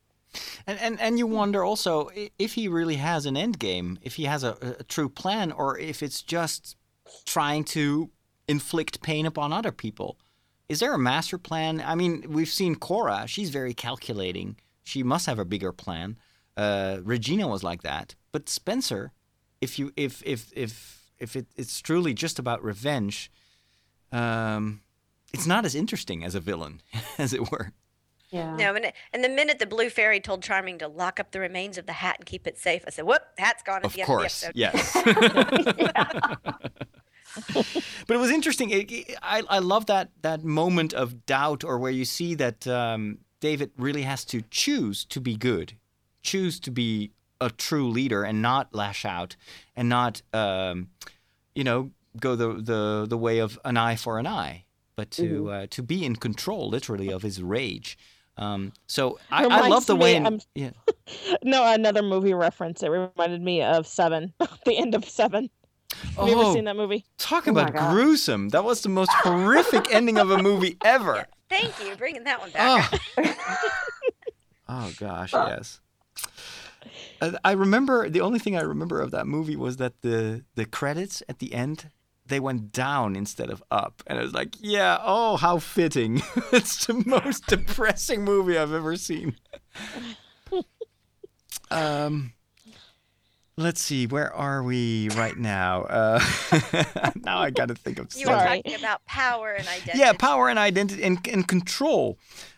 And, and and you wonder also i- if he really has an end game, if he has a, a true plan, or if it's just trying to inflict pain upon other people. Is there a master plan? I mean, we've seen Cora. She's very calculating. She must have a bigger plan. Uh, Regina was like that. But Spencer, if you if if if if it, it's truly just about revenge, um, it's not as interesting as a villain, as it were. Yeah. No, and, and the minute the blue fairy told Charming to lock up the remains of the hat and keep it safe, I said, whoop, hat's gone at Of the course, end of the yes. episode. But it was interesting. It, it- I, I love that, that moment of doubt, or where you see that um, David really has to choose to be good, choose to be a true leader and not lash out and not, um, you know, go the, the, the way of an eye for an eye, but to Mhm. uh, to be in control, literally, of his rage. Um, so I, I Reminds love the me, way. In, I'm- yeah. No, another movie reference. It reminded me of Seven, the end of Seven. Have you Oh, ever seen that movie? Talk Oh my about God. gruesome. That was the most horrific ending of a movie ever. Thank you, bringing that one back. Oh gosh, yes. Uh, I remember the only thing I remember of that movie was that the the credits at the end, they went down instead of up, and I was like, yeah, oh, how fitting. It's the most depressing movie I've ever seen. Um, let's see, where are we right now? Uh, now I got to think of You were something. talking about power and identity. Yeah, power and identity and, and control.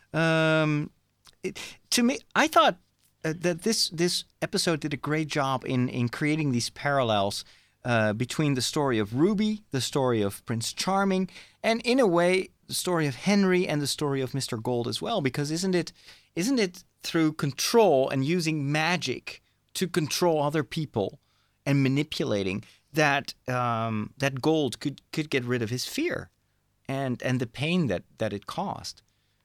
Um, it, to me, I thought uh, that this this episode did a great job in in creating these parallels uh, between the story of Ruby, the story of Prince Charming, and in a way the story of Henry and the story of Mister Gold as well. Because isn't it isn't it through control and using magic to control other people and manipulating that um, that Gold could could get rid of his fear and and the pain that that it caused.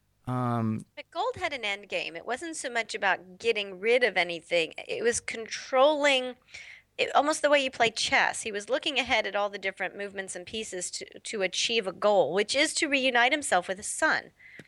Um, But Gold had an end game. It wasn't so much about getting rid of anything. It was controlling, it, almost the way you play chess. He was looking ahead at all the different movements and pieces to, to achieve a goal, which is to reunite himself with his son.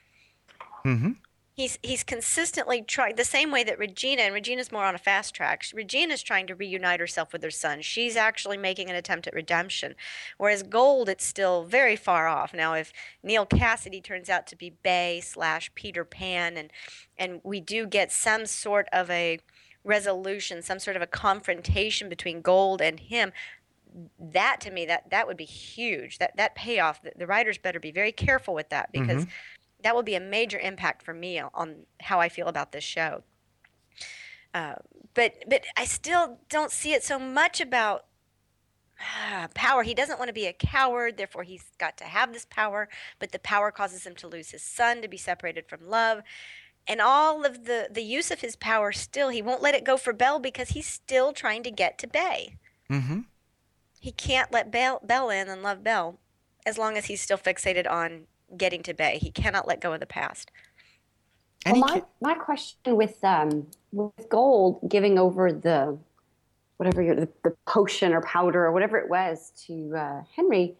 mm-hmm. He's he's consistently trying, the same way that Regina, and Regina's more on a fast track. Regina's trying to reunite herself with her son. She's actually making an attempt at redemption. Whereas Gold, it's still very far off. Now, if Neil Cassidy turns out to be Bay slash Peter Pan, and and we do get some sort of a resolution, some sort of a confrontation between Gold and him, that to me, that that would be huge. That that payoff, the, the writers better be very careful with that, because Mhm. that will be a major impact for me on how I feel about this show. Uh, but but I still don't see it so much about ah, power. He doesn't want to be a coward, therefore he's got to have this power, but the power causes him to lose his son, to be separated from love. And all of the, the use of his power still, he won't let it go for Belle because he's still trying to get to Bay. Mm-hmm. He can't let Belle, Belle in and love Belle as long as he's still fixated on getting to Bay. He cannot let go of the past. Well, my, my question with um with Gold giving over the whatever your the, the potion or powder or whatever it was to uh, Henry,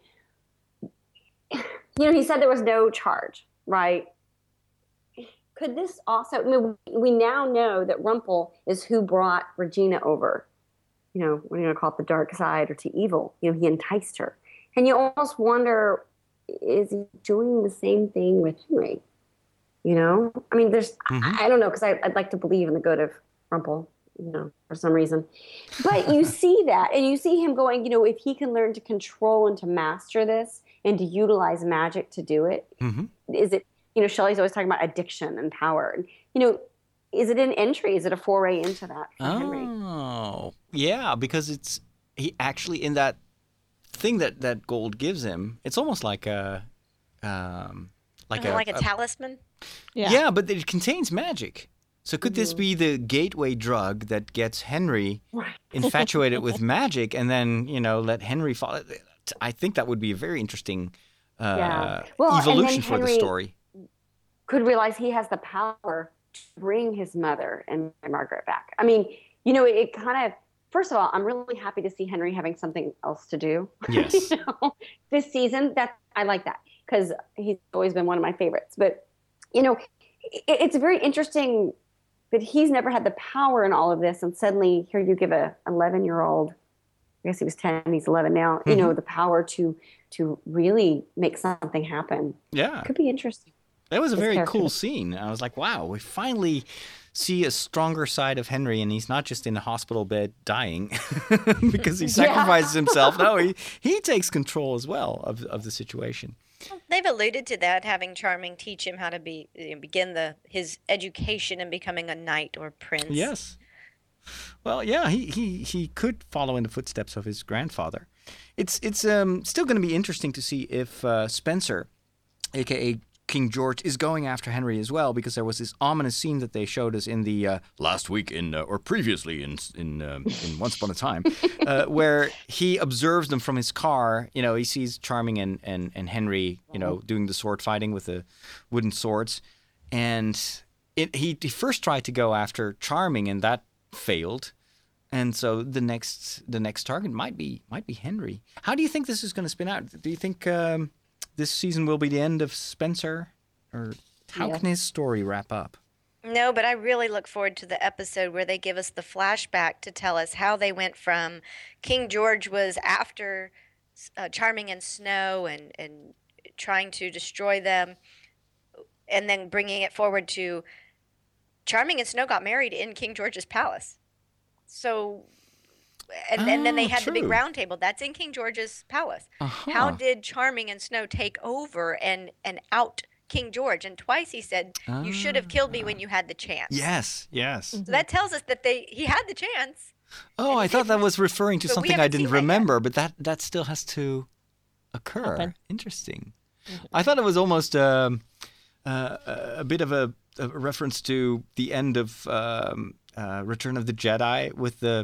you know, he said there was no charge, right? Could this also? I mean, we now know that Rumple is who brought Regina over. You know, what are you going to call it, the dark side or to evil? You know, he enticed her, and you almost wonder, is he doing the same thing with Henry? You know, I mean, there's, Mm-hmm. I, I don't know, because I'd like to believe in the good of Rumple, you know, for some reason. But you see that, and you see him going, you know, if he can learn to control and to master this and to utilize magic to do it, Mm-hmm. is it, you know, Shelley's always talking about addiction and power. And, you know, is it an entry? Is it a foray into that for Henry? Oh, yeah, because it's he actually in that thing that, that Gold gives him. It's almost like a, um, like a like a, talisman. Yeah. but it contains magic. So could this Mhm. be the gateway drug that gets Henry infatuated with magic, and then you know let Henry fall? I think that would be a very interesting uh, Yeah. Well, and then evolution for the Henry- story. Could realize he has the power to bring his mother and Margaret back. I mean, you know, it, it kind of, first of all, I'm really happy to see Henry having something else to do. Yes. You know, this season, that I like that because he's always been one of my favorites. But, you know, it, it's very interesting that he's never had the power in all of this. And suddenly here you give a eleven-year-old, I guess he was ten, he's eleven now, you know, Mhm. the power to to really make something happen. Yeah. Could be interesting. That was a His very character. cool scene. I was like, wow, we finally see a stronger side of Henry, and he's not just in a hospital bed dying because he Yeah. sacrifices himself. No, he, he takes control as well of, of the situation. They've alluded to that, having Charming teach him how to be begin the his education in becoming a knight or prince. Yes. Well, yeah, he, he, he could follow in the footsteps of his grandfather. It's it's um, still going to be interesting to see if uh, Spencer, a k a. King George, is going after Henry as well, because there was this ominous scene that they showed us in the uh, last week in uh, or previously in in um, in Once Upon a Time, uh, where he observes them from his car. You know, he sees Charming and, and, and Henry, you know, doing the sword fighting with the wooden swords, and it, he he first tried to go after Charming, and that failed. And so the next the next target might be might be Henry. How do you think this is going to spin out? Do you think um, this season will be the end of Spencer, or how yeah. can his story wrap up? No, but I really look forward to the episode where they give us the flashback to tell us how they went from King George was after uh, Charming and Snow and, and trying to destroy them, and then bringing it forward to Charming and Snow got married in King George's palace. So... And, oh, and then they had true. the big round table. That's in King George's palace. Uh-huh. How did Charming and Snow take over and, and out King George? And twice he said, uh, you should have killed me when you had the chance. Yes, yes. So that tells us that they he had the chance. Oh, I thought that was referring to something I didn't remember, but that, that still has to occur. Happen. Interesting. Mm-hmm. I thought it was almost um, uh, a bit of a, a reference to the end of um, uh, Return of the Jedi with the...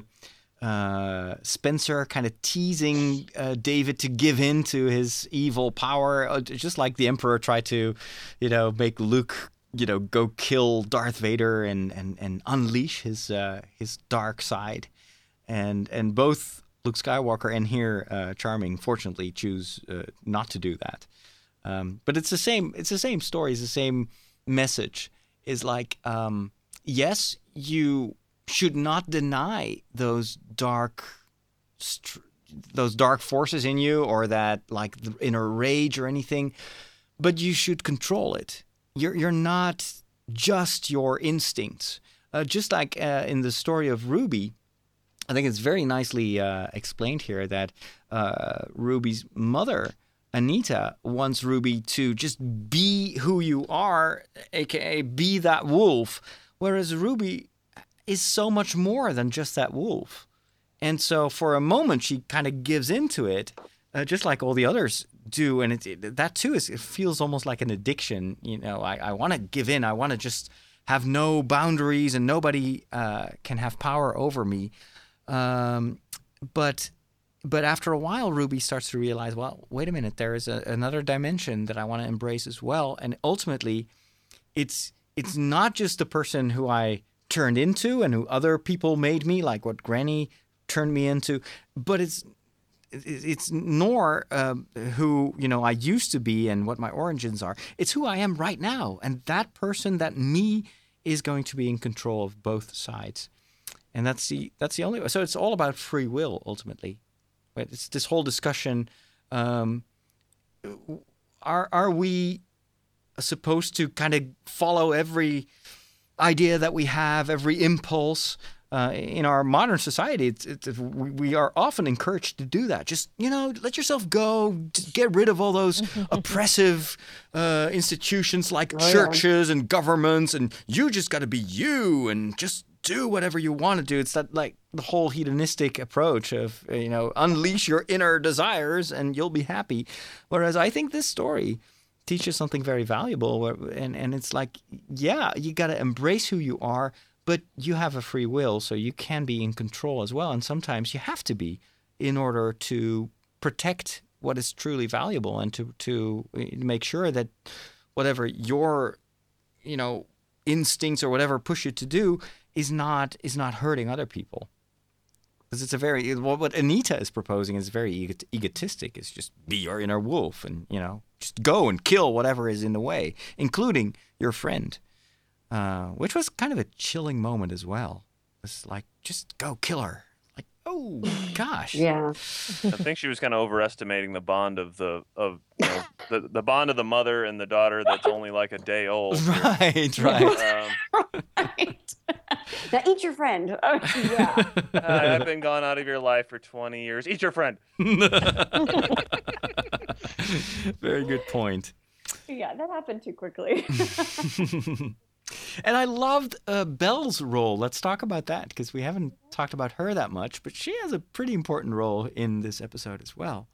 Uh, Spencer kind of teasing uh, David to give in to his evil power, uh, just like the Emperor tried to, you know, make Luke, you know, go kill Darth Vader and and, and unleash his uh, his dark side, and and both Luke Skywalker and here uh, Charming, fortunately, choose uh, not to do that. Um, but it's the same. It's the same story. It's the same message. Is like, um, yes, you should not deny those dark, st- those dark forces in you, or that like the inner rage or anything, but you should control it. You're you're not just your instincts. Uh, just like uh, in the story of Ruby, I think it's very nicely uh, explained here that uh, Ruby's mother, Anita, wants Ruby to just be who you are, aka be that wolf, whereas Ruby is so much more than just that wolf. And so for a moment, she kind of gives into it, uh, just like all the others do. And it, it, that, too, is it feels almost like an addiction. You know, I, I want to give in. I want to just have no boundaries, and nobody uh, can have power over me. Um, but but after a while, Ruby starts to realize, well, wait a minute, there is a, another dimension that I want to embrace as well. And ultimately, it's it's not just the person who I turned into and who other people made me, like what Granny turned me into, but it's it's nor uh, who, you know, I used to be and what my origins are. It's who I am right now, and that person, that me, is going to be in control of both sides, and that's the that's the only. So it's all about free will ultimately. It's this whole discussion: um, are are we supposed to kind of follow every idea that we have, every impulse? Uh, in our modern society, it's, it's, we, we are often encouraged to do that. Just, you know, let yourself go. Just get rid of all those oppressive uh, institutions like oh, churches yeah. and governments, and you just got to be you and just do whatever you want to do. It's that, like, the whole hedonistic approach of, you know, unleash your inner desires and you'll be happy. Whereas I think this story teaches something very valuable, where, and, and it's like, yeah, you got to embrace who you are, but you have a free will, so you can be in control as well. And sometimes you have to be in order to protect what is truly valuable and to, to make sure that whatever your, you know, instincts or whatever push you to do is not is not hurting other people. Because it's a very, what Anita is proposing is very ego- egotistic. It's just be your inner wolf and, you know, just go and kill whatever is in the way, including your friend. Uh, which was kind of a chilling moment as well. It's like, just go kill her. Like, oh gosh. Yeah. I think she was kind of overestimating the bond of the of you know, the the bond of the mother and the daughter that's only like a day old. Right, right. Um, right. Now eat your friend. Oh, yeah. uh, I've been gone out of your life for twenty years. Eat your friend. Very good point. Yeah, that happened too quickly. And I loved uh, Belle's role. Let's talk about that, because we haven't talked about her that much, but she has a pretty important role in this episode as well.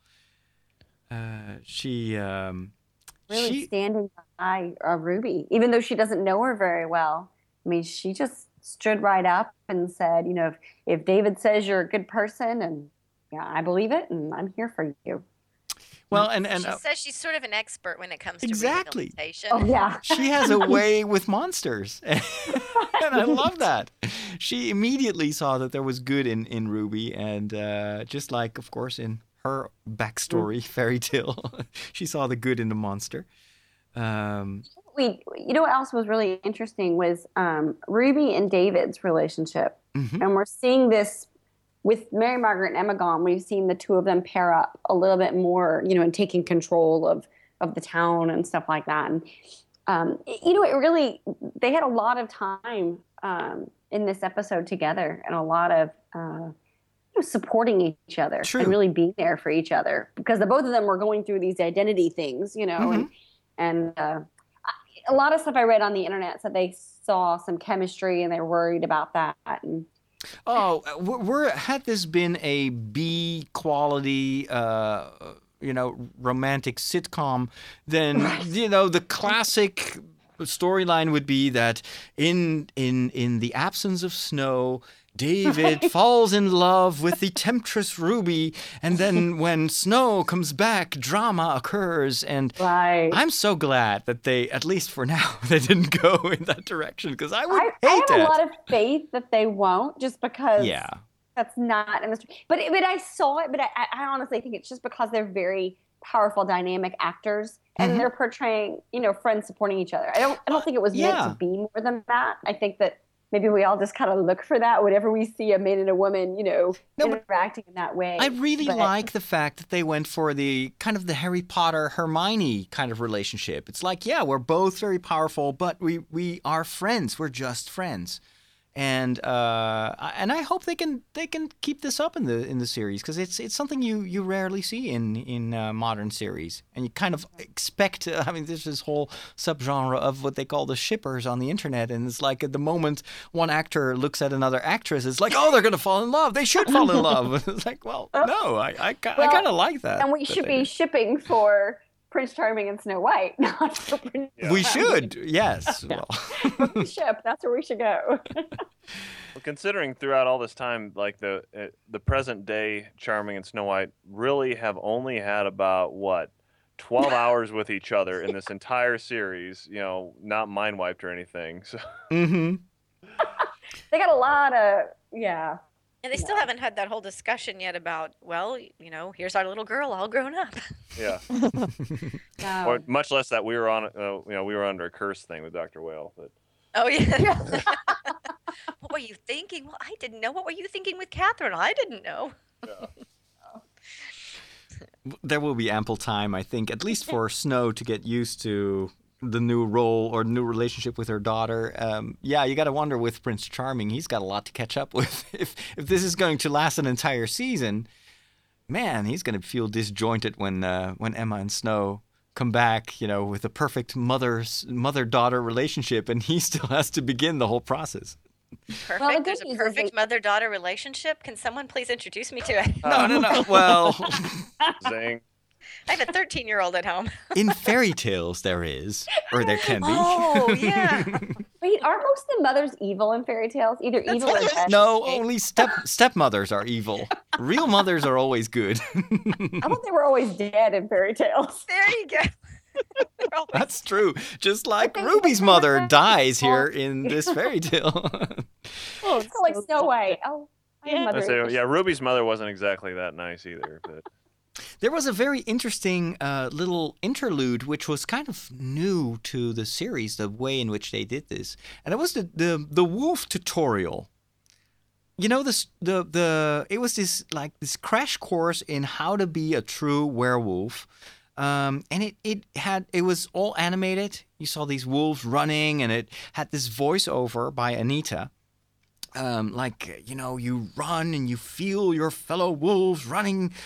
Uh, she... Um, really she... standing by uh, Ruby, even though she doesn't know her very well. I mean, she just stood right up and said, you know, if, if David says you're a good person, and yeah, I believe it, and I'm here for you. Well, and, and she uh, says she's sort of an expert when it comes to exactly. rehabilitation. Oh, yeah. She has a way with monsters. And I love that. She immediately saw that there was good in, in Ruby. And uh, just like, of course, in her backstory, mm. fairy tale, she saw the good in the monster. Um, we, you know what else was really interesting was um, Ruby and David's relationship. Mm-hmm. And we're seeing this with Mary Margaret and Emma gone, we've seen the two of them pair up a little bit more, you know, and taking control of, of the town and stuff like that. And, um, you know, it really, they had a lot of time um, in this episode together and a lot of uh, you know, supporting each other. True. And really being there for each other, because the both of them were going through these identity things, you know, mm-hmm. and, and uh, a lot of stuff I read on the internet said they saw some chemistry and they were worried about that. And, Oh, we're, had this been a B quality, uh, you know, romantic sitcom, then, you know, the classic storyline would be that in in in the absence of Snow, David falls in love with the temptress Ruby, and then when Snow comes back, drama occurs. And right. I'm so glad that they, at least for now, they didn't go in that direction, because I would I, hate I have that. a lot of faith that they won't, just because yeah. that's not in the story. But but I saw it, but I, I honestly think it's just because they're very powerful, dynamic actors, and mm-hmm. they're portraying, you know, friends supporting each other. I don't I don't think it was yeah. meant to be more than that. I think that maybe we all just kind of look for that whenever we see a man and a woman, you know, no, interacting in that way. I really but, like the fact that they went for the kind of the Harry Potter Hermione kind of relationship. It's like, yeah, we're both very powerful, but we, we are friends. We're just friends. And uh, and I hope they can they can keep this up in the in the series, because it's it's something you, you rarely see in in uh, modern series, and you kind of expect. Uh, I mean, there's this whole subgenre of what they call the shippers on the internet, and it's like at the moment one actor looks at another actress, it's like, oh, they're gonna fall in love. They should fall in love. It's like, well, no, I I, I well, kind of like that. And we should be shipping for Prince Charming and Snow White, not for Prince yeah. We should, yes. Well. Ship, that's where we should go. Well, considering throughout all this time, like the uh, the present day Charming and Snow White really have only had about, what, twelve hours with each other in this entire series, you know, not mind wiped or anything. So. Mm-hmm. They got a lot of, yeah. And they still yeah. haven't had that whole discussion yet about, well, you know, here's our little girl all grown up. Yeah. No. Or much less that we were on, uh, you know, we were under a curse thing with Doctor Whale. But. Oh, yeah. What were you thinking? Well, I didn't know. What were you thinking with Catherine? I didn't know. Yeah. There will be ample time, I think, at least for Snow to get used to the new role or new relationship with her daughter. Um, yeah, you got to wonder with Prince Charming, he's got a lot to catch up with. If if this is going to last an entire season, man, he's going to feel disjointed when uh, when Emma and Snow come back, you know, with a perfect mother mother daughter relationship, and he still has to begin the whole process. Perfect. Well, There's a perfect they... mother daughter relationship. Can someone please introduce me to it? No, no, no. Well, zing. I have a thirteen-year-old at home. In fairy tales, there is, or there can be. Oh, yeah. Wait, aren't most of the mothers evil in fairy tales? Either That's evil or bad? No, only step stepmothers are evil. Real mothers are always good. I thought they were always dead in fairy tales. There you go. That's true. Just like Ruby's mother dies here in this fairy tale. Oh, it's like Snow White. Oh, yeah. I say, yeah, Ruby's mother wasn't exactly that nice either, but. There was a very interesting uh, little interlude, which was kind of new to the series, the way in which they did this, and it was the the, the wolf tutorial. You know, this the the it was this like this crash course in how to be a true werewolf, um, and it it had it was all animated. You saw these wolves running, and it had this voiceover by Anita. Um, like, you know, you run and you feel your fellow wolves running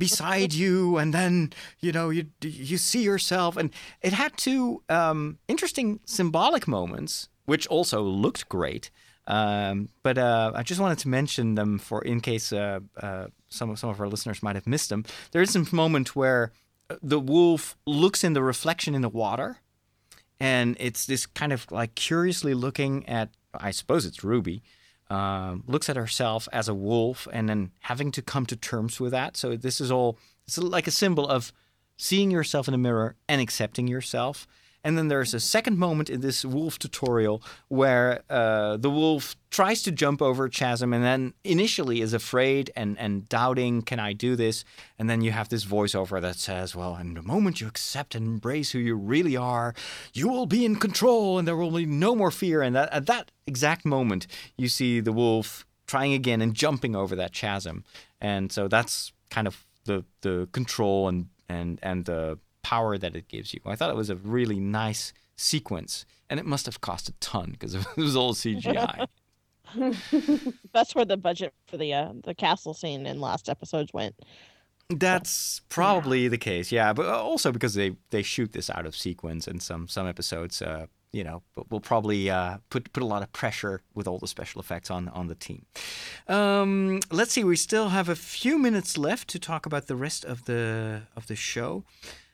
beside you, and then you know you you see yourself, and it had two um, interesting symbolic moments, which also looked great. Um, but uh, I just wanted to mention them for in case uh, uh, some of some of our listeners might have missed them. There is a moment where the wolf looks in the reflection in the water, and it's this kind of like curiously looking at, I suppose it's Ruby, um, looks at herself as a wolf, and then having to come to terms with that. So this is all, it's like a symbol of seeing yourself in the mirror and accepting yourself. And then there's a second moment in this wolf tutorial where uh, the wolf tries to jump over a chasm and then initially is afraid and, and doubting, can I do this? And then you have this voiceover that says, well, in the moment you accept and embrace who you really are, you will be in control and there will be no more fear. And that, at that exact moment, you see the wolf trying again and jumping over that chasm. And so that's kind of the, the control and, and, and the power that it gives you. I thought it was a really nice sequence, and it must have cost a ton because it was all C G I. That's where the budget for the uh, the castle scene in last episodes went. That's probably yeah. the case, yeah. But also because they, they shoot this out of sequence, and some some episodes, uh, you know, will probably uh, put put a lot of pressure with all the special effects on on the team. Um, let's see, we still have a few minutes left to talk about the rest of the of the show.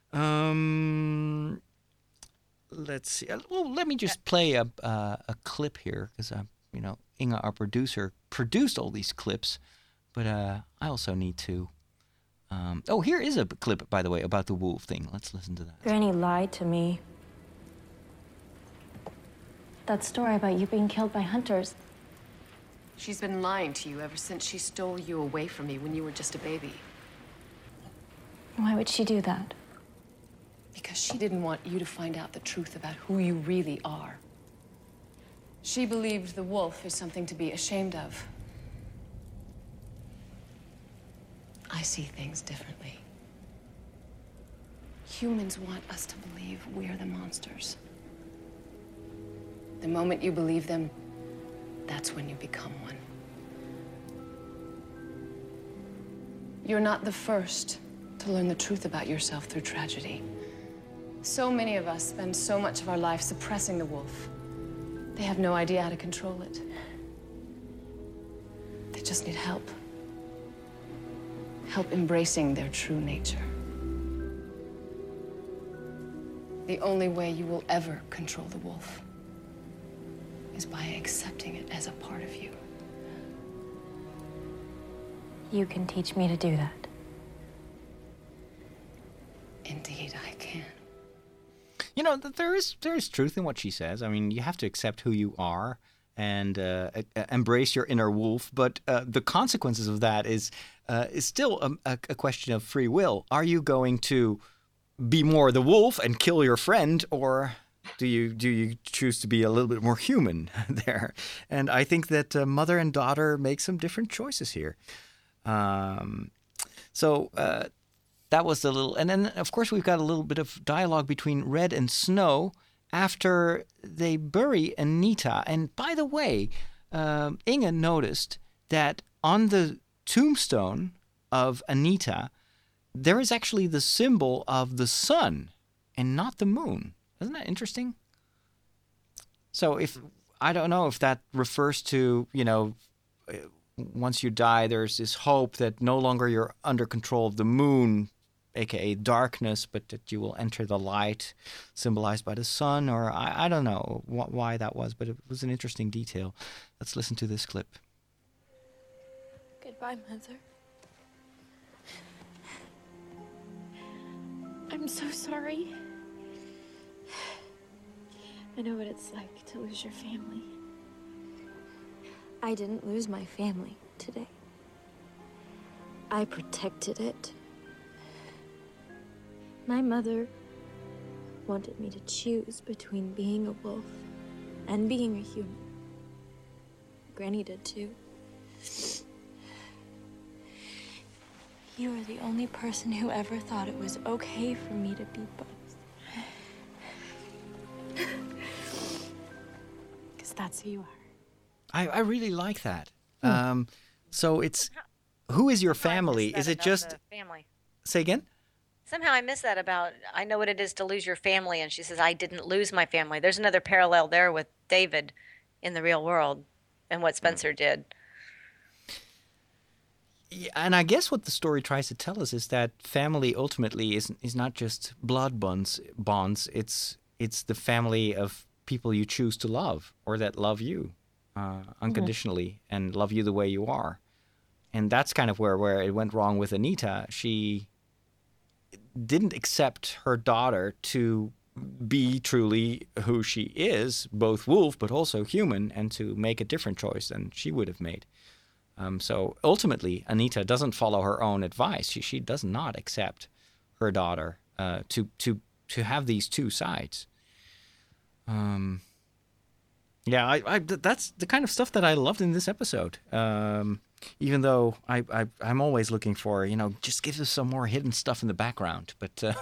Um, let's see. Well, let me just play a uh, a clip here because uh, you know, Inga, our producer, produced all these clips, but uh, I also need to. Um, oh, here is a clip, by the way, about the wolf thing. Let's listen to that. Granny lied to me. That story about you being killed by hunters. She's been lying to you ever since she stole you away from me when you were just a baby. Why would she do that? Because she didn't want you to find out the truth about who you really are. She believed the wolf is something to be ashamed of. I see things differently. Humans want us to believe we're the monsters. The moment you believe them, that's when you become one. You're not the first to learn the truth about yourself through tragedy. So many of us spend so much of our life suppressing the wolf. They have no idea how to control it. They just need help. Help embracing their true nature. The only way you will ever control the wolf is by accepting it as a part of you. You can teach me to do that. Indeed, I can. You know, there is there is truth in what she says. I mean, you have to accept who you are and uh, embrace your inner wolf. But uh, the consequences of that is uh, is still a, a question of free will. Are you going to be more the wolf and kill your friend, or do you do you choose to be a little bit more human there? And I think that uh, mother and daughter make some different choices here. Um, so. Uh, That was the little, and then of course we've got a little bit of dialogue between Red and Snow after they bury Anita. And by the way, um, Inga noticed that on the tombstone of Anita, there is actually the symbol of the sun and not the moon. Isn't that interesting? So if I don't know if that refers to, you know, once you die, there's this hope that no longer you're under control of the moon, aka darkness, but that you will enter the light symbolized by the sun, or I, I don't know wh- why that was, but it was an interesting detail. Let's listen to this clip. Goodbye, Mother. I'm so sorry. I know what it's like to lose your family. I didn't lose my family today. I protected it. My mother wanted me to choose between being a wolf and being a human. Granny did too. You are the only person who ever thought it was okay for me to be both. Because that's who you are. I, I really like that. Hmm. Um, so it's, who is your family? Is it just... Family. Say again? Somehow I miss that about, I know what it is to lose your family. And she says, I didn't lose my family. There's another parallel there with David in the real world and what Spencer did. Yeah, and I guess what the story tries to tell us is that family ultimately is is not just blood bonds. Bonds. It's it's the family of people you choose to love or that love you uh, unconditionally mm-hmm. and love you the way you are. And that's kind of where, where it went wrong with Anita. She didn't accept her daughter to be truly who she is, both wolf but also human, and to make a different choice than she would have made. Um, so ultimately, Anita doesn't follow her own advice. She she does not accept her daughter uh, to to to have these two sides. Um, yeah, I, I that's the kind of stuff that I loved in this episode. Um, even though I, I I'm always looking for, you know, just give us some more hidden stuff in the background, but uh,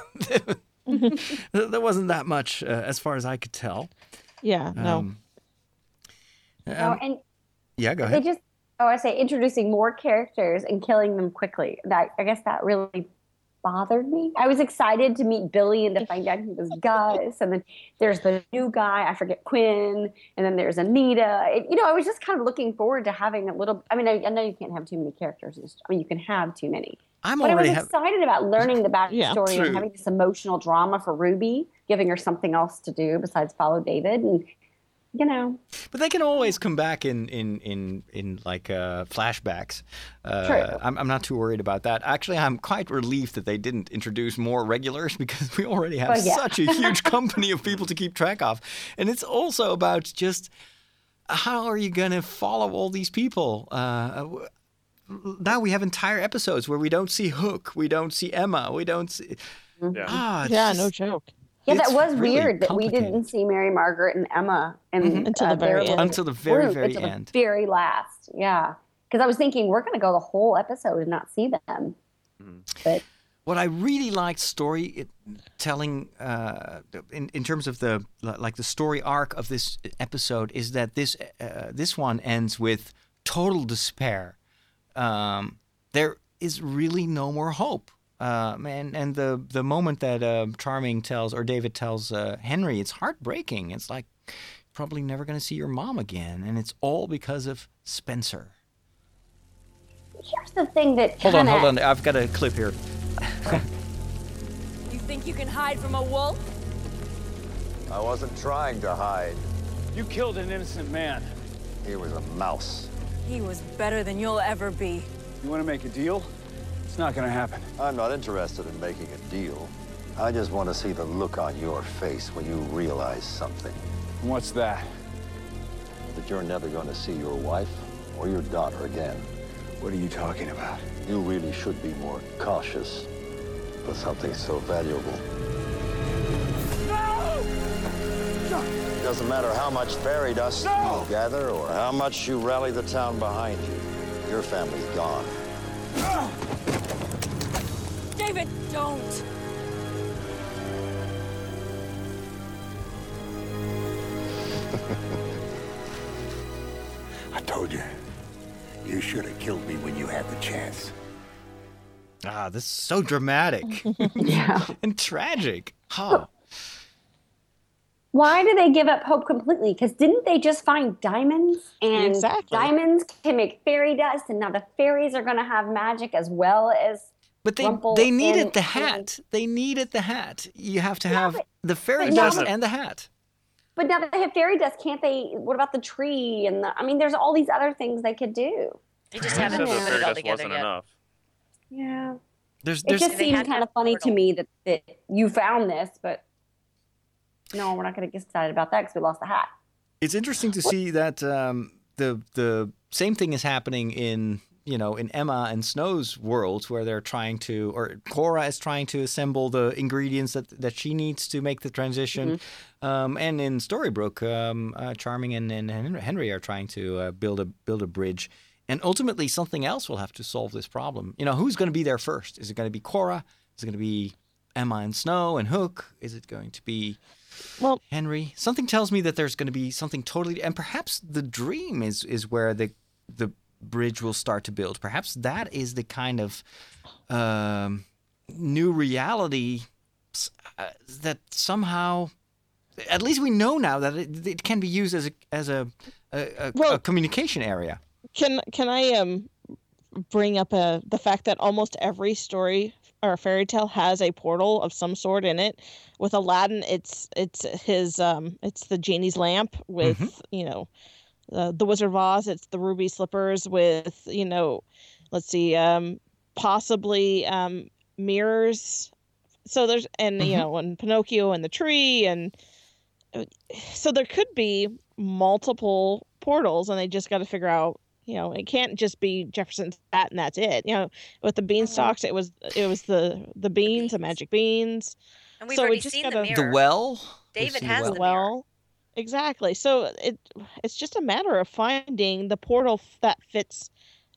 there wasn't that much uh, as far as I could tell. Yeah. No. Um, oh, um, and yeah, go ahead. They just. Oh, I say introducing more characters and killing them quickly. That I guess that really bothered me. I was excited to meet Billy and to find out he was Gus, and then there's the new guy, I forget Quinn, and then there's Anita. It, you know, I was just kind of looking forward to having a little. I mean, I, I know you can't have too many characters. I mean, you can have too many. I'm but I was have... excited about learning the backstory yeah, and having this emotional drama for Ruby, giving her something else to do besides follow David and. You know, but they can always come back in in in in like uh, flashbacks. Uh, True. I'm I'm not too worried about that. Actually, I'm quite relieved that they didn't introduce more regulars because we already have well, yeah. such a huge company of people to keep track of, and it's also about just how are you going to follow all these people. Uh, now we have entire episodes where we don't see Hook, we don't see Emma, we don't see. Yeah, ah, yeah just... no joke. Yeah, that It's was really weird that we didn't see Mary Margaret and Emma and, mm-hmm. until uh, the very end. Until the very, group, very until end. The very last, yeah. Because I was thinking we're going to go the whole episode and not see them. Mm. But what I really liked storytelling uh, in in terms of the like the story arc of this episode is that this uh, this one ends with total despair. Um, there is really no more hope. Uh, and and the the moment that uh, Charming tells or David tells uh, Henry, it's heartbreaking. It's like probably never going to see your mom again, and it's all because of Spencer. Here's the thing that hold kinda... on, hold on. I've got a clip here. You think you can hide from a wolf? I wasn't trying to hide. You killed an innocent man. He was a mouse. He was better than you'll ever be. You want to make a deal? It's not going to happen. I'm not interested in making a deal. I just want to see the look on your face when you realize something. And what's that? That you're never going to see your wife or your daughter again. What are you talking about? You really should be more cautious with something so valuable. No! No! It doesn't matter how much fairy dust no! you gather or how much you rally the town behind you. Your family's gone. No! David, don't! I told you. You should have killed me when you had the chance. Ah, this is so dramatic. Yeah. And tragic. Huh. Why do they give up hope completely? Because didn't they just find diamonds? And exactly. diamonds can make fairy dust, and now the fairies are going to have magic as well as. But they Rumple they needed and, the hat. They needed the hat. You have to Yeah, have but- the fairy but now dust that- and the hat. But now that they have fairy dust, can't they? What about the tree? And the, I mean, there's all these other things they could do. They just They haven't said the put fairy it all dust together wasn't yet. enough. Yeah. There's It there's just They seemed had to kind of have funny to portal. me that, that you found this, but no, we're not going to get excited about that because we lost the hat. It's interesting to see that um, the the same thing is happening in you know in Emma and Snow's worlds where they're trying to or Cora is trying to assemble the ingredients that that she needs to make the transition, Mm-hmm. um, and in Storybrooke, um, uh, Charming and, and Henry are trying to uh, build a build a bridge, and ultimately something else will have to solve this problem. You know, who's going to be there first? Is it going to be Cora? Is it going to be Emma and Snow and Hook? Is it going to be Well, Henry? Something tells me that there's going to be something totally, and perhaps the dream is is where the the bridge will start to build. Perhaps that is the kind of um, new reality uh, that somehow, at least we know now that it, it can be used as a as a a, a, Well- a communication area. Can can I um bring up a the fact that almost every story or fairy tale has a portal of some sort in it. With Aladdin, it's it's his um it's the genie's lamp. With Mhm. you know uh, the Wizard of Oz, it's the ruby slippers. With you know, let's see, um possibly um mirrors. So there's and you Mhm. know and Pinocchio and the tree, and uh, so there could be multiple portals, and they just got to figure out. You know, it can't just be Jefferson's hat and that's it. You know, with the beanstalks, it was it was the the beans, the magic beans. And we've so we already just seen gotta, the mirror. The well. We've David seen has the the well. mirror. well, exactly. So it it's just a matter of finding the portal that fits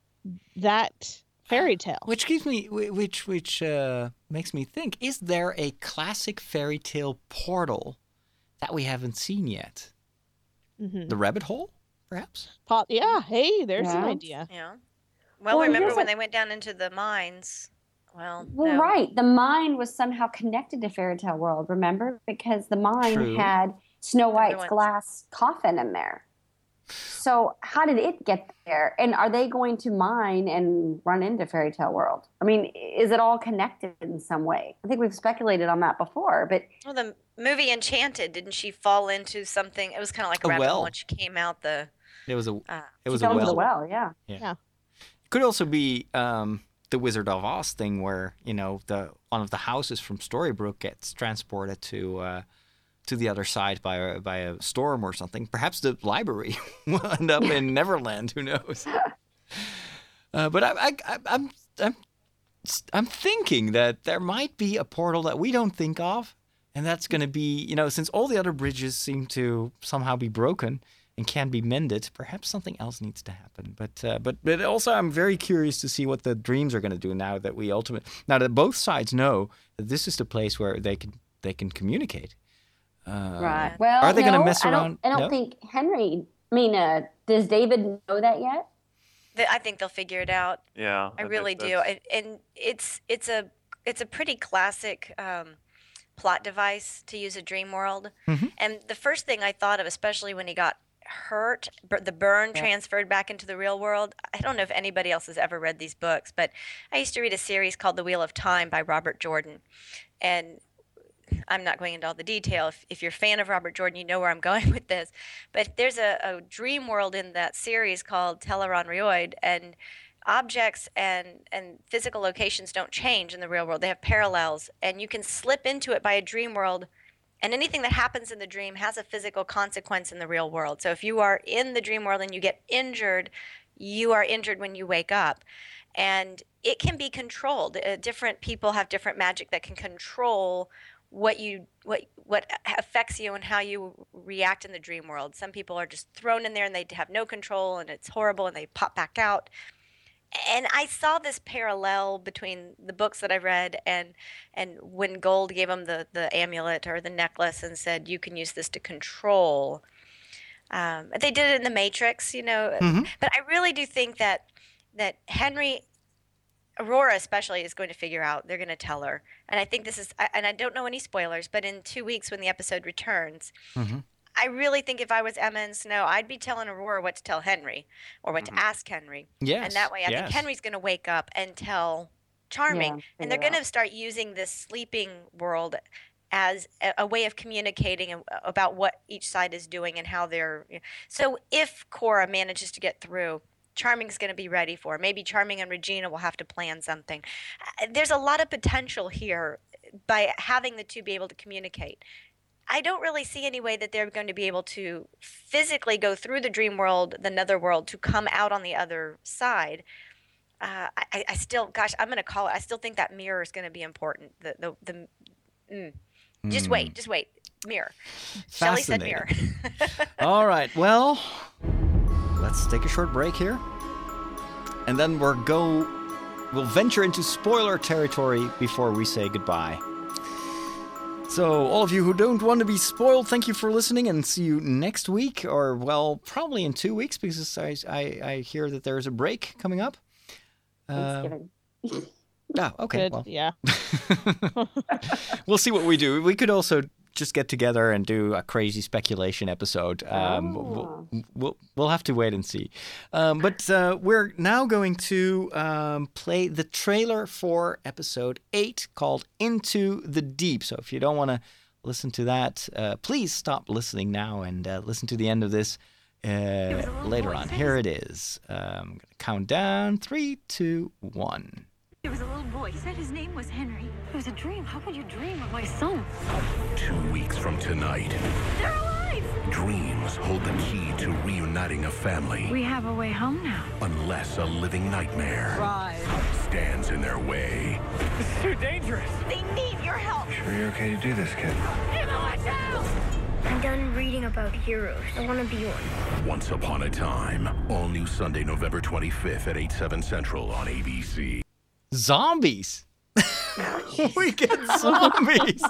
that fairy tale. Which gives me, which which uh, makes me think: is there a classic fairy tale portal that we haven't seen yet? Mhm. The rabbit hole, perhaps. Pop, yeah. Hey, there's an Yeah. idea. Yeah. Well, Well, remember here's when a- they went down into the mines? Well, Well, no. right. The mine was somehow connected to Fairy Tale World, remember? Because the mine True. had Snow White's ruins. glass coffin in there. So how did it get there? And are they going to mine and run into Fairy Tale World? I mean, is it all connected in some way? I think we've speculated on that before, but Well, the movie Enchanted, didn't she fall into something? It was kind of like A rabbit well. hole when she came out the. It was a Uh, it she was a fell into well. the well, yeah. Yeah. Yeah. Could also be um, the Wizard of Oz thing, where you know the one of the houses from Storybrooke gets transported to uh, to the other side by a, by a storm or something. Perhaps the library will end up in Neverland. Who knows? Uh, but I, I, I, I'm I'm I'm thinking that there might be a portal that we don't think of, and that's going to be you know since all the other bridges seem to somehow be broken and can be mended, perhaps something else needs to happen. But uh, but but also, I'm very curious to see what the dreams are going to do now that we ultimate now that both sides know that this is the place where they can they can communicate. Uh, Right. Well, are they going no, to mess I around? don't, I don't No? think Henry, I mean, uh, does David know that yet? Th- I think they'll figure it out. Yeah, I that- really that- do. that's- And, and it's it's a it's a pretty classic um, plot device to use a dream world. Mhm. And the first thing I thought of, especially when he got hurt, bur- the burn transferred back into the real world. I don't know if anybody else has ever read these books, but I used to read a series called The Wheel of Time by Robert Jordan. And I'm not going into all the detail. If, if you're a fan of Robert Jordan, you know where I'm going with this. But there's a, a dream world in that series called Teleron Rioid, and objects and, and physical locations don't change in the real world. They have parallels, and you can slip into it by a dream world, and anything that happens in the dream has a physical consequence in the real world. So if you are in the dream world and you get injured, you are injured when you wake up. And it can be controlled. Uh, different people have different magic that can control what you what what affects you and how you react in the dream world. Some people are just thrown in there and they have no control and it's horrible and they pop back out. And I saw this parallel between the books that I read and and when Gold gave him the the amulet or the necklace and said you can use this to control. Um, they did it in the Matrix, you know. Mhm. But I really do think that that Henry, Aurora especially, is going to figure out. They're going to tell her, and I think this is. I- And I don't know any spoilers, but in two weeks when the episode returns, Mhm. I really think if I was Emma and Snow, I'd be telling Aurora what to tell Henry or what to ask Henry. Yes, And that way, I yes. think Henry's going to wake up and tell Charming, Yeah, and they're figure going to start using this sleeping world as a, a way of communicating a- about what each side is doing and how they're. So if Cora manages to get through, Charming's going to be ready for her. Maybe Charming and Regina will have to plan something. Uh, There's a lot of potential here by having the two be able to communicate. I don't really see any way that they're going to be able to physically go through the dream world, the netherworld, to come out on the other side. Uh, I, I still, gosh, I'm going to call it. I still think that mirror is going to be important. The the the. Mm. Just Mm. wait, just wait. Mirror. Shelley said mirror. All right. Well, let's take a short break here, and then we'll go. We'll venture into spoiler territory before we say goodbye. So, all of you who don't want to be spoiled, thank you for listening, and see you next week, or well, probably in two weeks, because I I, I hear that there is a break coming up. Uh, Thanksgiving. Oh, okay. Good, Well, yeah. we'll see what we do. We could also just get together and do a crazy speculation episode. Um, Oh. we'll, we'll we'll have to wait and see. Um, but uh, we're now going to um, play the trailer for episode eight called Into the Deep. So if you don't want to listen to that, uh, please stop listening now and uh, listen to the end of this uh, later on. Here it is. Um, I'm going to count down. Three, two, one. There was a little boy. He said his name was Henry. It was a dream. How could you dream of my son? Two weeks from tonight, They're alive! dreams hold the key to reuniting a family. We have a way home now. Unless a living nightmare Rise. stands in their way. This is too dangerous. They need your help. Sure you're okay to do this, kid? I'm done reading about heroes. I want to be one. Once Upon a Time. All new Sunday, November twenty-fifth at eight, seven Central on A B C. Zombies. We get zombies.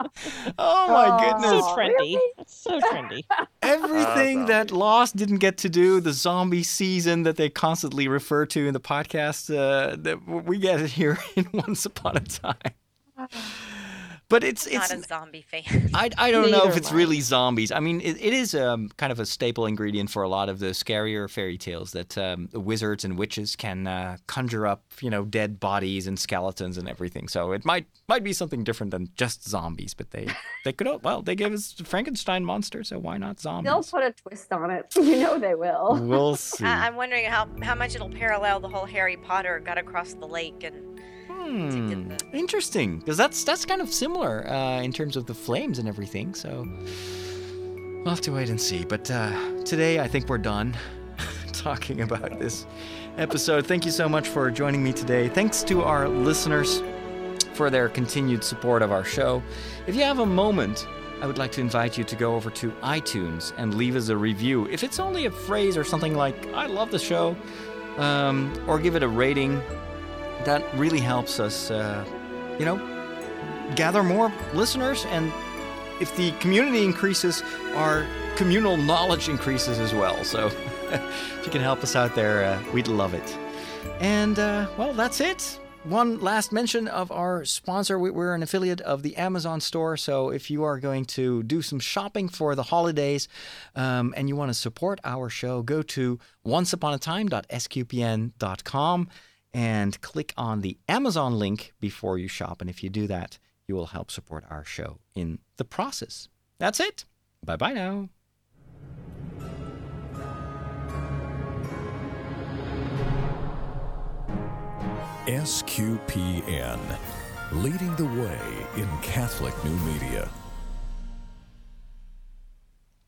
Oh my goodness. So trendy. It's so trendy. Everything that Lost didn't get to do, the zombie season that they constantly refer to in the podcast, uh, that we get it here in Once Upon a Time. But it's it's Not a zombie fan. I, I don't know Neither if it's am I. really zombies. I mean, it, it is um, kind of a staple ingredient for a lot of the scarier fairy tales that um, wizards and witches can uh, conjure up, you know, dead bodies and skeletons and everything. So it might might be something different than just zombies. But they, they could, well, they gave us Frankenstein monster, so why not zombies? They'll put a twist on it. You know they will. We'll see. I- I'm wondering how, how much it'll parallel the whole Harry Potter got across the lake and Hmm, interesting, because that's that's kind of similar uh, in terms of the flames and everything. So we'll have to wait and see. But uh, today, I think we're done talking about this episode. Thank you so much for joining me today. Thanks to our listeners for their continued support of our show. If you have a moment, I would like to invite you to go over to iTunes and leave us a review. If it's only a phrase or something like, I love the show, um, or give it a rating. That really helps us, uh, you know, gather more listeners. And if the community increases, our communal knowledge increases as well. So if you can help us out there, uh, we'd love it. And, uh, well, that's it. One last mention of our sponsor. We're an affiliate of the Amazon store. So if you are going to do some shopping for the holidays um, and you want to support our show, go to once upon a time dot s q p n dot com. and click on the Amazon link before you shop. And if you do that, you will help support our show in the process. That's it. Bye-bye now. S Q P N, leading the way in Catholic new media.